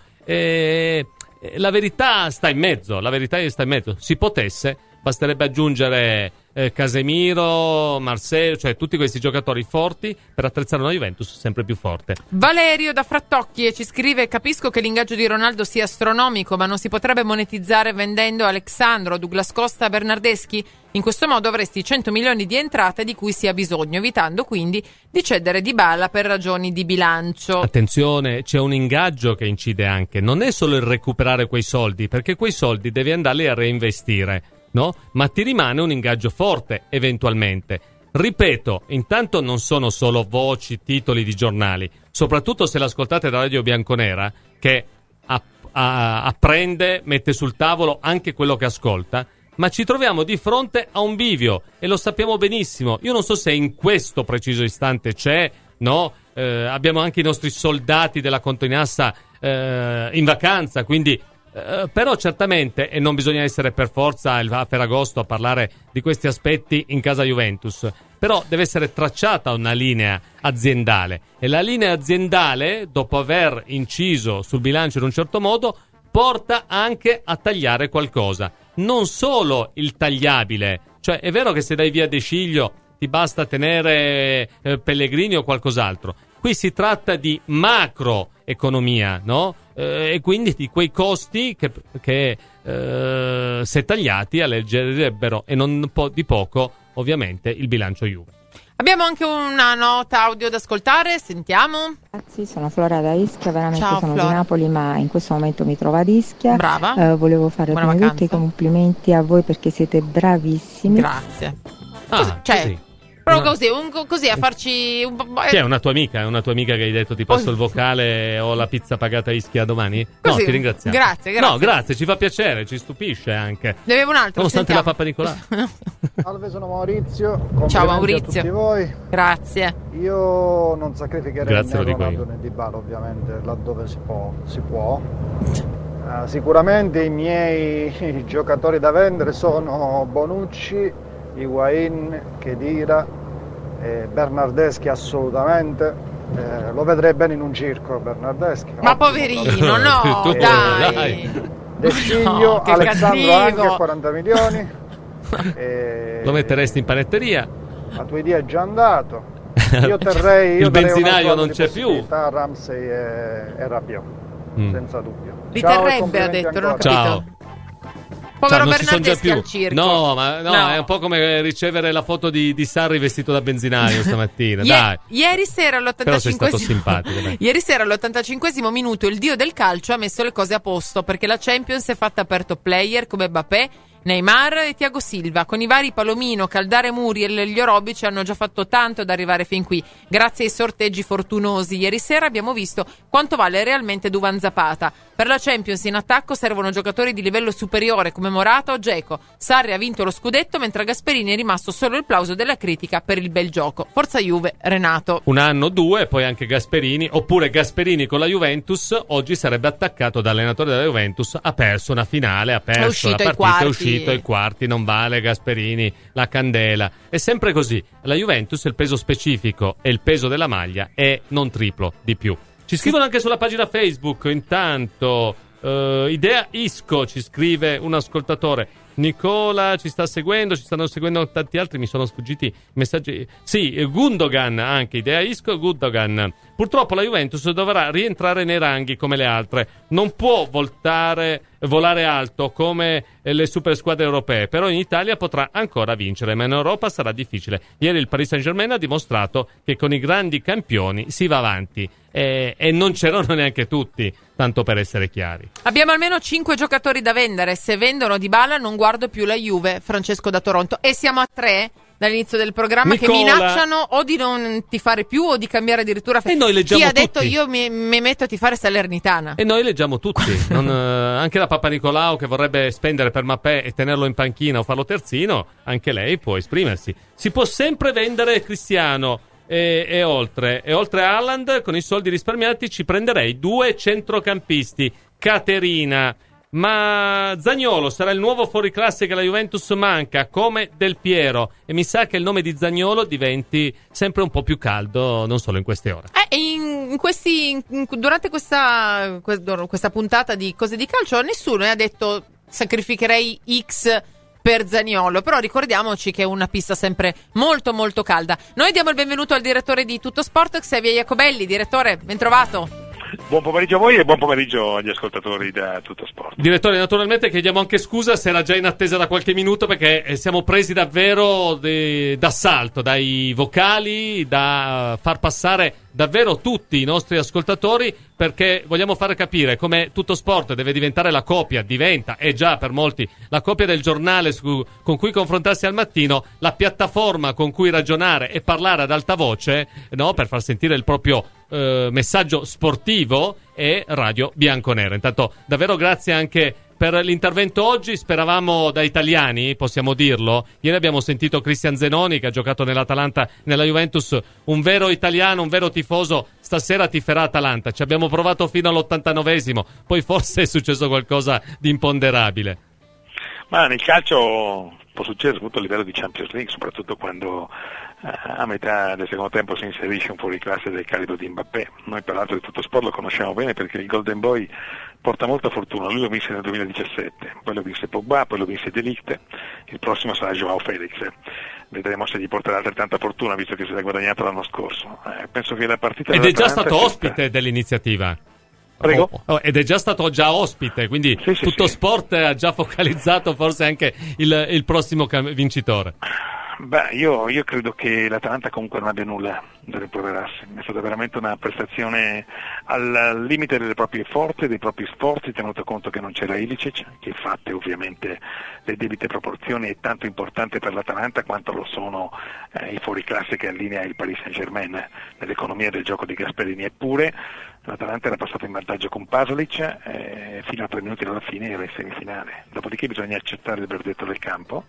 La verità sta in mezzo. Si potesse, basterebbe aggiungere Casemiro, Marcelo, cioè tutti questi giocatori forti per attrezzare una Juventus sempre più forte. Valerio da Frattocchie ci scrive: capisco che l'ingaggio di Ronaldo sia astronomico, ma non si potrebbe monetizzare vendendo Alexandro, Douglas Costa, Bernardeschi? In questo modo avresti 100 milioni di entrate di cui si ha bisogno, evitando quindi di cedere Dybala per ragioni di bilancio. Attenzione, c'è un ingaggio che incide anche, non è solo il recuperare quei soldi, perché quei soldi devi andarli a reinvestire, no? Ma ti rimane un ingaggio forte eventualmente. Ripeto, intanto non sono solo voci, titoli di giornali, soprattutto se l'ascoltate da Radio Bianconera, che apprende, mette sul tavolo anche quello che ascolta, ma ci troviamo di fronte a un bivio e lo sappiamo benissimo. Io non so se in questo preciso istante c'è, no? Abbiamo anche i nostri soldati della Contonassa in vacanza, quindi però certamente, e non bisogna essere per forza a Ferragosto a parlare di questi aspetti in casa Juventus, però deve essere tracciata una linea aziendale, e la linea aziendale, dopo aver inciso sul bilancio in un certo modo, porta anche a tagliare qualcosa, non solo il tagliabile. Cioè è vero che se dai via De Sciglio ti basta tenere Pellegrini o qualcos'altro, qui si tratta di macroeconomia, no? E quindi di quei costi che se tagliati alleggerirebbero, e non di poco ovviamente, il bilancio Juve. Abbiamo anche una nota audio da ascoltare, sentiamo. Ragazzi, sono Flora da Ischia, veramente Ciao, sono Flora. di Napoli, ma in questo momento mi trovo ad Ischia. Brava. Volevo fare Buona prima di tutto i vacanza. complimenti a voi perché siete bravissimi. Grazie. Così, proprio così a farci un po'. Chi è una tua amica? È una tua amica che hai detto ti passo il vocale o la pizza pagata a Ischia domani? Così, no, ti ringraziamo. Grazie. No, grazie, ci fa piacere, ci stupisce anche. Ne avevo un altro. Nonostante sentiamo. la Papa Nicolà. Salve, sono Maurizio. Ciao Complimenti Maurizio. a tutti voi. Grazie. Io non sacrificherei Grazie, né lo dico Ronaldo io. né Dybala, ovviamente, laddove si può. Sicuramente i miei giocatori da vendere sono Bonucci, Higuain, Khedira, Bernardeschi assolutamente. Lo vedrei bene in un circo Bernardeschi. Ma poverino, no, dai. De Sciglio, No, che Alexandro cattivo. anche a 40 milioni. Lo metteresti in panetteria? La tua idea è già andato. Io terrei Il benzinaio non c'è più. A Ramsey e Rabiot, senza dubbio. Li Ciao, e terrebbe, ha complimenti detto, non ho ancora. capito. Ciao. povero Bernardeschi al circo. No, è un po' come ricevere la foto di Sarri vestito da benzinaio stamattina. Dai. Ieri sera Però sei stato simpatico. Dai. Ieri sera all'85esimo minuto il dio del calcio ha messo le cose a posto, perché la Champions è fatta per top player come Mbappé, Neymar e Thiago Silva. Con i vari Palomino, Caldare, Muriel e gli Orobici hanno già fatto tanto ad arrivare fin qui. Grazie ai sorteggi fortunosi ieri sera abbiamo visto quanto vale realmente Duvan Zapata. Per la Champions in attacco servono giocatori di livello superiore come Morata o Dzeko. Sarri ha vinto lo scudetto, mentre a Gasperini è rimasto solo il plauso della critica per il bel gioco. Forza Juve, Renato. Un anno, due, poi anche Gasperini, oppure Gasperini con la Juventus oggi sarebbe attaccato da allenatore della Juventus. Ha perso una finale, ha perso la partita, è uscito ai quarti, non vale Gasperini, la candela. È sempre così. La Juventus, il peso specifico e il peso della maglia è non triplo di più. Ci scrivono anche sulla pagina Facebook, intanto Idea Isco ci scrive un ascoltatore. Nicola ci sta seguendo, ci stanno seguendo tanti altri, mi sono sfuggiti i messaggi. Sì, Gundogan anche, Idea Isco, Gundogan. Purtroppo la Juventus dovrà rientrare nei ranghi come le altre. Non può volare alto come le super squadre europee, però in Italia potrà ancora vincere, ma in Europa sarà difficile. Ieri il Paris Saint-Germain ha dimostrato che con i grandi campioni si va avanti. E non c'erano neanche tutti, tanto per essere chiari. Abbiamo almeno 5 giocatori da vendere. Se vendono Dybala non guardo più la Juve. Francesco da Toronto. E siamo a 3 dall'inizio del programma, Nicola, che minacciano o di non tifare più o di cambiare addirittura. E noi leggiamo Chi ha tutti. detto io mi metto a tifare Salernitana. E noi leggiamo tutti. Anche la Papanicolau che vorrebbe spendere per Mbappé e tenerlo in panchina o farlo terzino, anche lei può esprimersi. Si può sempre vendere Cristiano. E oltre a Haaland, con i soldi risparmiati ci prenderei 2 centrocampisti. Caterina, ma Zaniolo sarà il nuovo fuoriclasse che la Juventus manca, come Del Piero, e mi sa che il nome di Zaniolo diventi sempre un po' più caldo, non solo in queste ore. Durante questa puntata di Cose di Calcio nessuno ha detto sacrificherei X per Zaniolo, però ricordiamoci che è una pista sempre molto molto calda. Noi diamo il benvenuto al direttore di Tutto Sport, Xavier Jacobelli. Direttore, ben trovato. Buon pomeriggio a voi e buon pomeriggio agli ascoltatori da Tutto Sport. Direttore, naturalmente chiediamo anche scusa se era già in attesa da qualche minuto, perché siamo presi davvero d'assalto dai vocali, da far passare davvero tutti i nostri ascoltatori, perché vogliamo far capire come Tutto Sport deve diventare la copia, è già per molti la copia del giornale con cui confrontarsi al mattino, la piattaforma con cui ragionare e parlare ad alta voce, no, per far sentire il proprio messaggio sportivo, è Radio Bianconera. Intanto davvero grazie anche per l'intervento oggi. Speravamo da italiani, possiamo dirlo. Ieri abbiamo sentito Cristian Zenoni, che ha giocato nell'Atalanta, nella Juventus, un vero italiano, un vero tifoso. Stasera tiferà Atalanta. Ci abbiamo provato fino all'89esimo, poi forse è successo qualcosa di imponderabile. Ma nel calcio può succedere soprattutto a livello di Champions League, soprattutto quando a metà del secondo tempo si inserisce un fuoriclasse del calibro di Mbappé. Noi peraltro di Tutto Sport lo conosciamo bene perché il Golden Boy porta molta fortuna. Lui lo vinse nel 2017, poi lo vinse Pogba, poi lo vinse De Ligt, il prossimo sarà Joao Felix. Vedremo se gli porterà altrettanta fortuna, visto che se l'ha guadagnato l'anno scorso. Penso che la partita ed è già stato ospite dell'iniziativa. Prego? Ed è già stato ospite, quindi sì, Tutto Sport ha già focalizzato forse anche il prossimo vincitore. Beh, io credo che l'Atalanta comunque non abbia nulla da rimproverarsi. È stata veramente una prestazione al limite delle proprie forze, dei propri sforzi, tenuto conto che non c'era Ilicic, che fatte ovviamente le debite proporzioni è tanto importante per l'Atalanta quanto lo sono i fuoriclasse che allinea il Paris Saint-Germain nell'economia del gioco di Gasperini. Eppure l'Atalanta era passato in vantaggio con Pasalic fino a 3 minuti dalla fine, era in semifinale. Dopodiché bisogna accettare il verdetto del campo.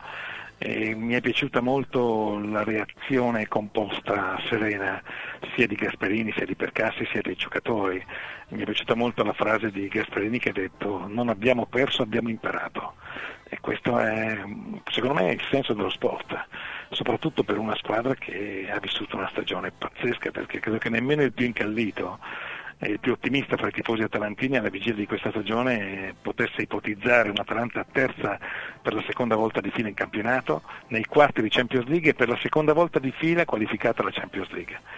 Mi è piaciuta molto la reazione composta, serena, sia di Gasperini, sia di Percassi, sia dei giocatori. Mi è piaciuta molto la frase di Gasperini che ha detto: non abbiamo perso, abbiamo imparato. E questo è, secondo me, il senso dello sport, soprattutto per una squadra che ha vissuto una stagione pazzesca, perché credo che nemmeno il più incallito e il più ottimista fra i tifosi atalantini alla vigilia di questa stagione potesse ipotizzare un'Atalanta terza per la seconda volta di fila in campionato, nei quarti di Champions League e per la seconda volta di fila qualificata alla Champions League.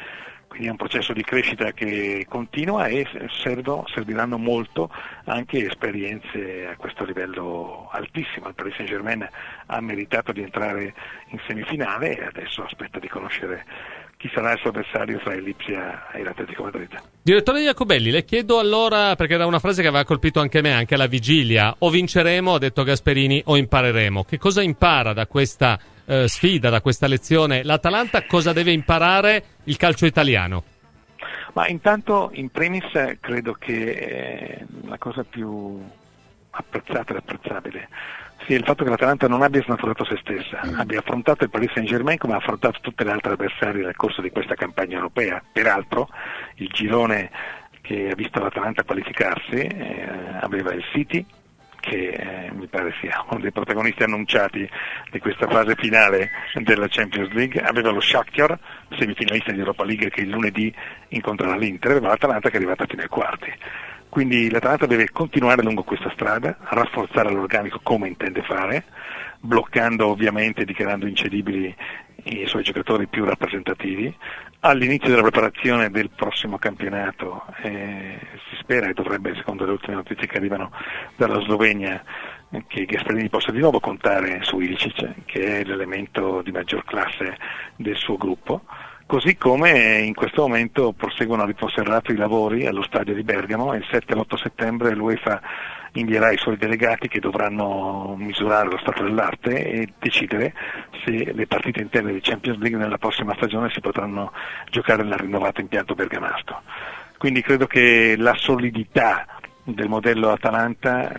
Quindi è un processo di crescita che continua e serviranno molto anche esperienze a questo livello altissimo. Il Paris Saint-Germain ha meritato di entrare in semifinale e adesso aspetta di conoscere chi sarà il suo avversario fra il Lipsia e l'Atletico Madrid. Direttore Iacobelli, le chiedo allora, perché era una frase che aveva colpito anche me, anche alla vigilia: o vinceremo, ha detto Gasperini, o impareremo. Che cosa impara da questa sfida, da questa lezione l'Atalanta? Cosa deve imparare il calcio italiano? Ma intanto, in primis, credo che la cosa più apprezzata e apprezzabile sia il fatto che l'Atalanta non abbia snaturato se stessa, abbia affrontato il Paris Saint-Germain come ha affrontato tutte le altre avversarie nel corso di questa campagna europea. Peraltro il girone che ha visto l'Atalanta qualificarsi aveva il City, che mi pare sia uno dei protagonisti annunciati di questa fase finale della Champions League, aveva lo Shakhtar, semifinalista di Europa League, che il lunedì incontrerà l'Inter, aveva l'Atalanta che è arrivata fino ai quarti. Quindi l'Atalanta deve continuare lungo questa strada, rafforzare l'organico come intende fare, bloccando ovviamente e dichiarando incedibili i suoi giocatori più rappresentativi. All'inizio della preparazione del prossimo campionato si spera, e dovrebbe, secondo le ultime notizie che arrivano dalla Slovenia, che Gasperini possa di nuovo contare su Ilicic, che è l'elemento di maggior classe del suo gruppo. Così come in questo momento proseguono a ritmo serrato i lavori allo stadio di Bergamo, e il 7 e l'8 settembre l'UEFA invierà i suoi delegati che dovranno misurare lo stato dell'arte e decidere se le partite interne di Champions League nella prossima stagione si potranno giocare nel rinnovato impianto bergamasco. Quindi credo che la solidità del modello Atalanta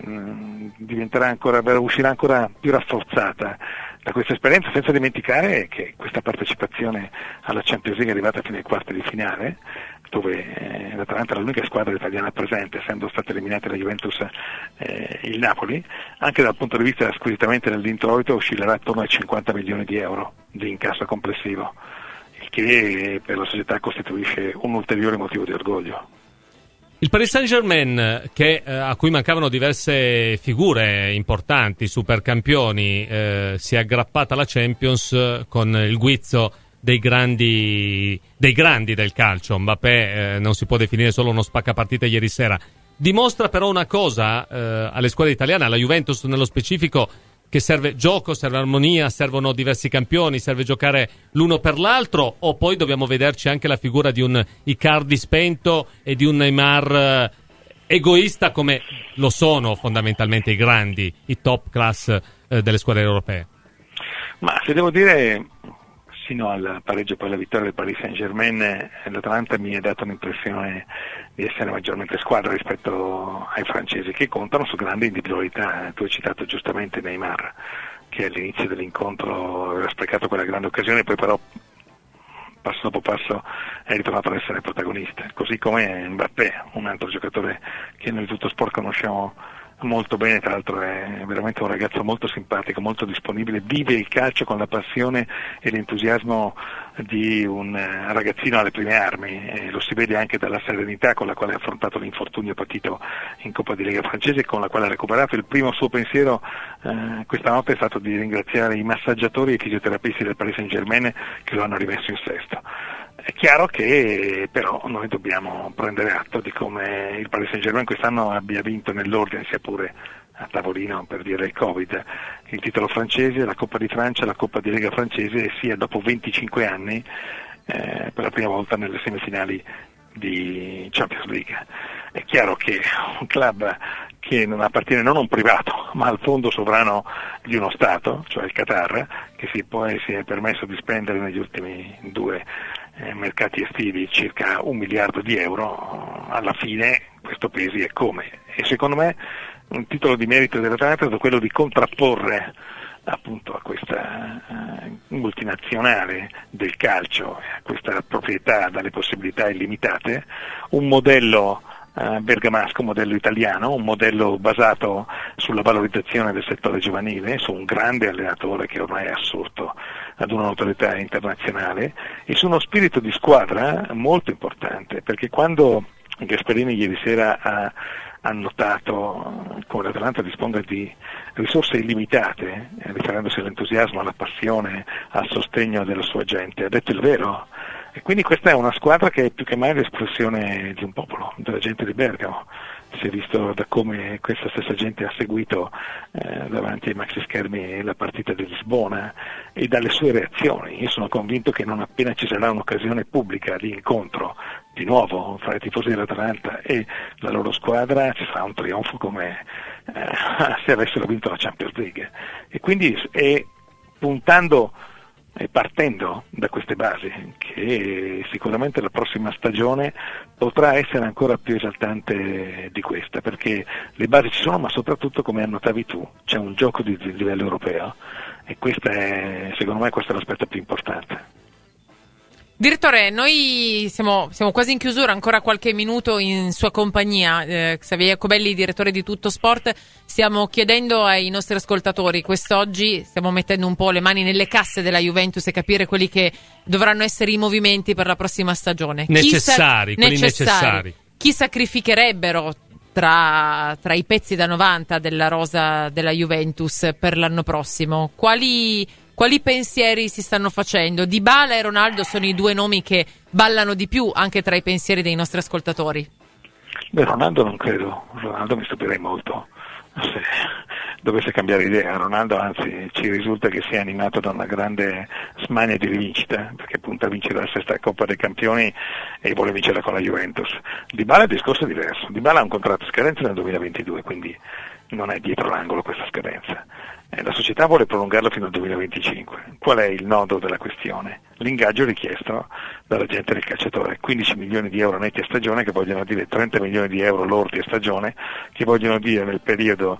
uscirà ancora più rafforzata da questa esperienza, senza dimenticare che questa partecipazione alla Champions League è arrivata fino ai quarti di finale, dove l'Atalanta era l'unica squadra italiana presente, essendo state eliminate la Juventus e il Napoli. Anche dal punto di vista squisitamente dell'introito oscillerà attorno ai 50 milioni di euro di incasso complessivo, il che per la società costituisce un ulteriore motivo di orgoglio. Il Paris Saint-Germain, a cui mancavano diverse figure importanti, supercampioni, si è aggrappata alla Champions con il guizzo dei grandi del calcio. Mbappé non si può definire solo uno spaccapartite ieri sera. Dimostra però una cosa alle squadre italiane, alla Juventus nello specifico, che serve gioco, serve armonia, servono diversi campioni, serve giocare l'uno per l'altro, o poi dobbiamo vederci anche la figura di un Icardi spento e di un Neymar egoista, come lo sono fondamentalmente i grandi, i top class delle squadre europee? Ma se devo dire, sino al pareggio e poi alla vittoria del Paris Saint-Germain, l'Atalanta mi ha dato l'impressione di essere maggiormente squadra rispetto ai francesi, che contano su grandi individualità. Tu hai citato giustamente Neymar, che all'inizio dell'incontro aveva sprecato quella grande occasione, poi però passo dopo passo è ritornato ad essere protagonista, così come Mbappé, un altro giocatore che noi tutto sport conosciamo molto bene, tra l'altro è veramente un ragazzo molto simpatico, molto disponibile, vive il calcio con la passione e l'entusiasmo di un ragazzino alle prime armi, e lo si vede anche dalla serenità con la quale ha affrontato l'infortunio patito in Coppa di Lega francese, con la quale ha recuperato. Il primo suo pensiero questa notte è stato di ringraziare i massaggiatori e i fisioterapisti del Paris Saint-Germain che lo hanno rimesso in sesto. È chiaro che però noi dobbiamo prendere atto di come il Paris Saint-Germain quest'anno abbia vinto nell'ordine, sia pure a tavolino per via del Covid, il titolo francese, la Coppa di Francia, la Coppa di Lega francese, e sia dopo 25 anni per la prima volta nelle semifinali di Champions League. È chiaro che un club che non appartiene non a un privato ma al fondo sovrano di uno Stato, cioè il Qatar, che si è permesso di spendere negli ultimi due mercati estivi circa 1 miliardo di euro, alla fine questo pesi è come. E secondo me un titolo di merito dell'Atalanta è stato quello di contrapporre appunto a questa multinazionale del calcio, a questa proprietà dalle possibilità illimitate, un modello bergamasco, un modello italiano, un modello basato sulla valorizzazione del settore giovanile, su un grande allenatore che ormai è assurdo ad una notorietà internazionale, e su uno spirito di squadra molto importante, perché quando Gasperini ieri sera ha notato come l'Atalanta dispone di risorse illimitate, riferendosi all'entusiasmo, alla passione, al sostegno della sua gente, ha detto il vero. E quindi questa è una squadra che è più che mai l'espressione di un popolo, della gente di Bergamo. Si è visto da come questa stessa gente ha seguito davanti ai maxi schermi la partita di Lisbona e dalle sue reazioni. Io sono convinto che non appena ci sarà un'occasione pubblica di incontro di nuovo fra i tifosi dell'Atalanta e la loro squadra ci sarà un trionfo come se avessero vinto la Champions League. E quindi è puntando e partendo da queste basi che sicuramente la prossima stagione potrà essere ancora più esaltante di questa, perché le basi ci sono, ma soprattutto, come annotavi tu, c'è un gioco di livello europeo e secondo me questo è l'aspetto più importante. Direttore, noi siamo quasi in chiusura, ancora qualche minuto in sua compagnia. Xavier Jacobelli, direttore di Tutto Sport, stiamo chiedendo ai nostri ascoltatori, quest'oggi stiamo mettendo un po' le mani nelle casse della Juventus e capire quelli che dovranno essere i movimenti per la prossima stagione. Necessari. Chi sacrificherebbero tra i pezzi da 90 della rosa della Juventus per l'anno prossimo? Quali pensieri si stanno facendo? Dybala e Ronaldo sono i due nomi che ballano di più anche tra i pensieri dei nostri ascoltatori. Beh, Ronaldo non credo, Ronaldo mi stupirei molto se dovesse cambiare idea. Ronaldo anzi ci risulta che sia animato da una grande smania di rivincita, perché punta a vincere la sesta Coppa dei Campioni e vuole vincere con la Juventus. Dybala il discorso è diverso, Dybala ha un contratto a scadenza nel 2022, quindi non è dietro l'angolo questa scadenza. La società vuole prolungarlo fino al 2025. Qual è il nodo della questione? L'ingaggio richiesto dalla gente del calciatore, 15 milioni di euro netti a stagione, che vogliono dire 30 milioni di euro lordi a stagione, che vogliono dire nel periodo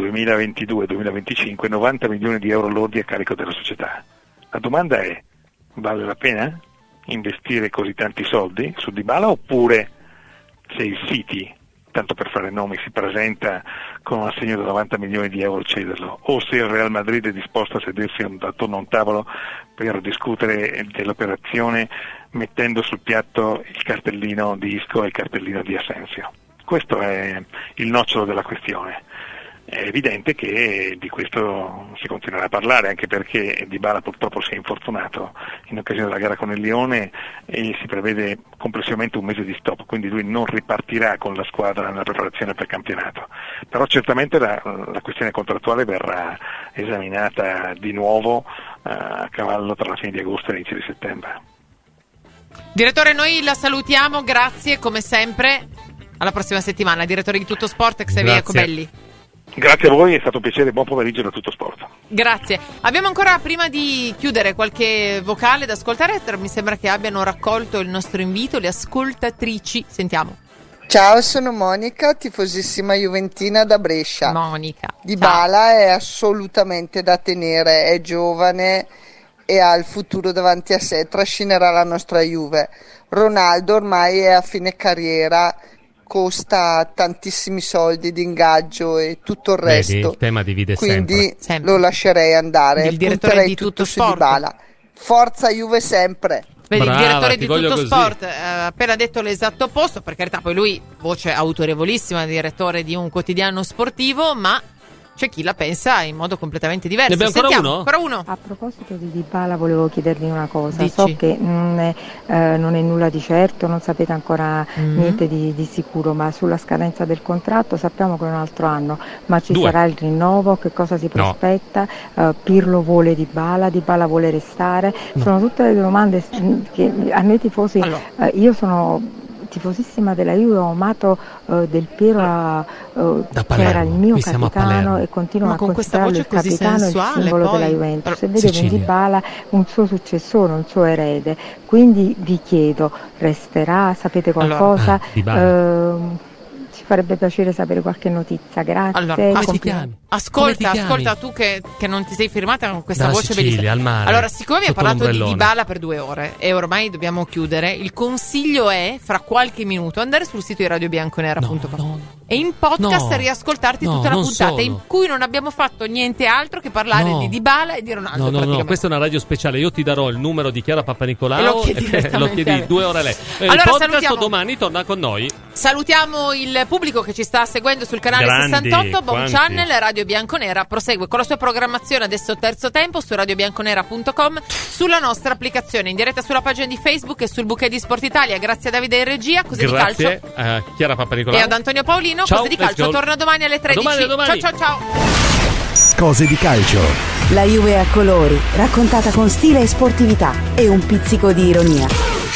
2022-2025 90 milioni di euro lordi a carico della società. La domanda è: vale la pena investire così tanti soldi su Dybala, oppure se il City, tanto per fare nomi, si presenta con un assegno da 90 milioni di euro, cederlo, o se il Real Madrid è disposto a sedersi attorno a un tavolo per discutere dell'operazione mettendo sul piatto il cartellino di Isco e il cartellino di Asensio. Questo è il nocciolo della questione. È evidente che di questo si continuerà a parlare, anche perché Dybala purtroppo si è infortunato in occasione della gara con il Lione e si prevede complessivamente un mese di stop, quindi lui non ripartirà con la squadra nella preparazione per campionato. Però certamente la questione contrattuale verrà esaminata di nuovo a cavallo tra la fine di agosto e l'inizio di settembre. Direttore, noi la salutiamo, grazie come sempre, alla prossima settimana. Direttore di Tutto Sport, Xavier Jacobelli. Grazie a voi, è stato un piacere, buon pomeriggio da Tutto Sport. Grazie. Abbiamo ancora, prima di chiudere, qualche vocale da ascoltare. Mi sembra che abbiano raccolto il nostro invito le ascoltatrici. Sentiamo. Ciao, sono Monica, tifosissima juventina da Brescia. Monica. Dybala è assolutamente da tenere, è giovane e ha il futuro davanti a sé, trascinerà la nostra Juve. Ronaldo ormai è a fine carriera, costa tantissimi soldi di ingaggio e tutto il resto. Vedi, il tema divide quindi sempre. Lo lascerei andare. Il direttore di Tutto su Sport. Dybala. Forza Juve sempre. Vedi, Brava, il direttore di Tutto così. Sport ha appena detto l'esatto opposto, per carità, poi lui, voce autorevolissima, direttore di un quotidiano sportivo, ma c'è chi la pensa in modo completamente diverso. Ne abbiamo ancora uno? A proposito di Dybala volevo chiedergli una cosa. Dici? So che non è nulla di certo, non sapete ancora niente di sicuro, ma sulla scadenza del contratto sappiamo che è un altro anno, ma ci sarà il rinnovo? Che cosa si prospetta? Pirlo vuole Dybala vuole restare? Sono tutte le domande che a noi tifosi, io sono tifosissima della Juve, ho amato Del Piero che era il mio capitano e continuo a considerarlo il capitano e il simbolo della Juventus, e vedo in Dybala un suo successore, un suo erede, quindi vi chiedo, resterà? Sapete qualcosa? Ci farebbe piacere sapere qualche notizia, grazie. Allora, ascolta tu che non ti sei firmata con questa voce bellissima. Al mare, allora, siccome abbiamo parlato di Dybala per 2 ore e ormai dobbiamo chiudere, il consiglio è, fra qualche minuto, andare sul sito di radiobianconera.com e in podcast riascoltarti tutta la puntata in cui non abbiamo fatto niente altro che parlare di Dybala e di Ronaldo. No, questa è una radio speciale. Io ti darò il numero di Chiara Papanicolaou e lo chiedi 2 ore a lei. Allora, il podcast salutiamo. domani torna con noi. Salutiamo il pubblico che ci sta seguendo sul canale 68, Bom Channel, Radio Radio Bianconera prosegue con la sua programmazione, adesso terzo tempo, su radiobianconera.com, sulla nostra applicazione, in diretta sulla pagina di Facebook e sul bouquet di Sport Italia. Grazie a Davide in regia, così grazie di calcio. A Chiara Papanicolaou e ad Antonio Paolino. Ciao, così di calcio torna domani alle 13. A domani. Ciao. Cose di calcio. La Juve a colori, raccontata con stile e sportività e un pizzico di ironia.